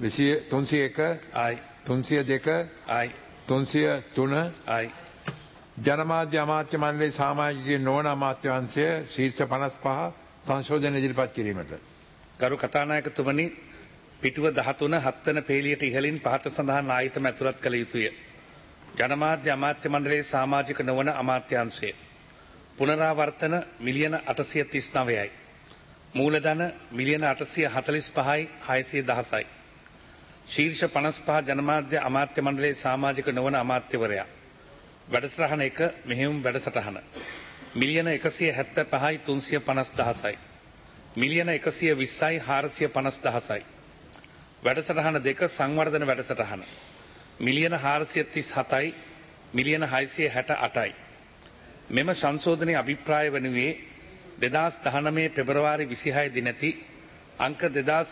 301 ආයි. 302 ආයි. 303 ආයි. ජනමාධ්‍ය අමාත්‍ය මණ්ඩලයේ සමාජික නොවන අමාත්‍යාංශය ශීර්ෂ 55 සංශෝධන ඉදිරිපත් කිරීමට ගරු කතානායකතුමනි, පිටුව 13 7 වන පේලියට ඉහළින් පහත සඳහන් ආයතන ඇතුළත් කළ යුතුය. ජනමාධ්‍ය අමාත්‍ය මණ්ඩලයේ සමාජික නොවන අමාත්‍යාංශය පුනරාවර්තන මිලියන 839යි. මූලධන මිලියන 845යි 610යි. ශීර්ෂ 55 ජනමාධ්‍ය අමාත්‍ය මණ්ඩලයේ සමාජික නොවන අමාත්‍යවරයා. වැඩසටහන 1 මෙහෙයුම් වැඩසටහන මිලියන 175යි 350,000යි. මිලියන 120යි 450,000යි. වැඩසටහන 2 සංවර්ධන වැඩසටහන මිලියන 437යි මිලියන 668යි. මෙම සංශෝධනයේ අභිප්‍රාය වනුයේ 2019 පෙබරවාරි 26 දිනති අංක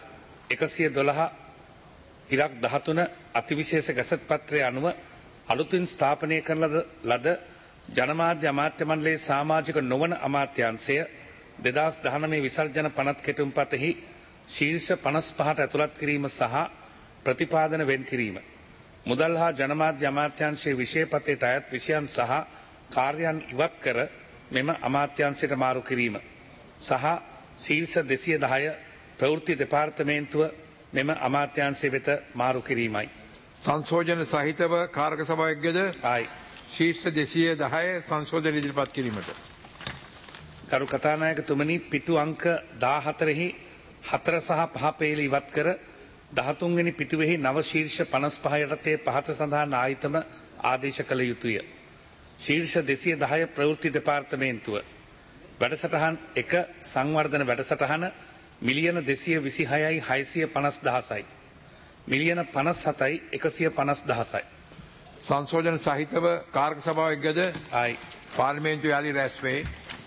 2112 ඉරක් 13 අතිවිශේෂ ගැසට් පත්‍රය අනුව අලුතින් ස්ථාපනය කරන ලද ජනමාධ්‍ය අමාත්‍ය මණ්ඩලයේ සමාජික නොවන අමාත්‍යාංශය 2019 විසර්ජන පනත් කෙටුම්පතෙහි ශීර්ෂ 55ට ඇතුළත් කිරීම සහ ප්‍රතිපාදන වෙන් කිරීම. මුදල් හා ජනමාධ්‍ය අමාත්‍යාංශයේ විෂයපතේට අයත් විෂයන් සහ කාර්යයන් ඉවත් කර මෙම අමාත්‍යාංශයට මාරු කිරීම. සහ ශීර්ෂ 210 ප්‍රවෘත්ති දෙපාර්තමේන්තුව මෙම අමාත්‍යාංශය වෙත මාරු කිරීමයි. සංශෝධන සහිතව කාරක සභාවකද ආයි ශීර්ෂ 210 සංශෝධන ඉදිරිපත් කිරීමට. කරු කතානායකතුමනි පිටු අංක 14හි 4 සහ 5 පේලි ඉවත් කර 13 වෙනි පිටුවෙහි නව ශීර්ෂ 55 යටතේ පහත සඳහන් ආයිතම ආදේශ කළ යුතුය. ශීර්ෂ 210 ප්‍රවෘත්ති දෙපාර්තමේන්තුව වැඩසටහන් 1 සංවර්ධන වැඩසටහන මිලියන 226යි 650,000යි. මිලියන 57යි 150,000යි. සංශෝධන සහිතව කාරක සභාවකද ආයි පාර්ලිමේන්තු යාලි රැස් වේ.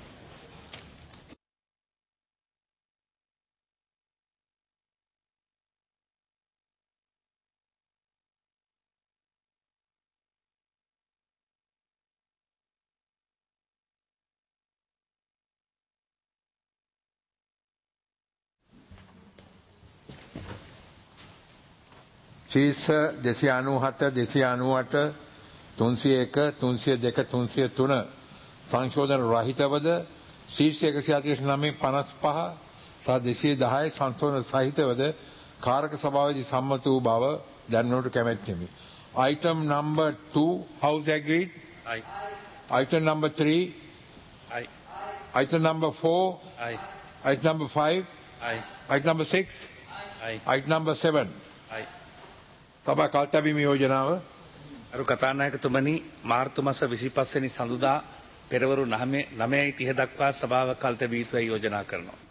ශීර්ෂ 297 298 301 302 303 සංශෝධන රහිතවද ශීර්ෂ 139 55 සහ 210 සංශෝධන සහිතවද කාරක සභාවේදී සම්මත වූ බව දැනනට කැමැත්තෙමි. Item number 2 house agreed. ආයි Item number 3. ආයි Item number 4. ආයි Item number 5. ආයි Item number 6. ආයි Item number 7. ආයි සභා කල්තැබීම යෝජනාව අරු කතානායකතුමනි මාර්තු මාස 25 වෙනි සඳුදා පෙරවරු 9:30 දක්වා සභාව කල්තැබිය යුතුයි යෝජනා කරනවා.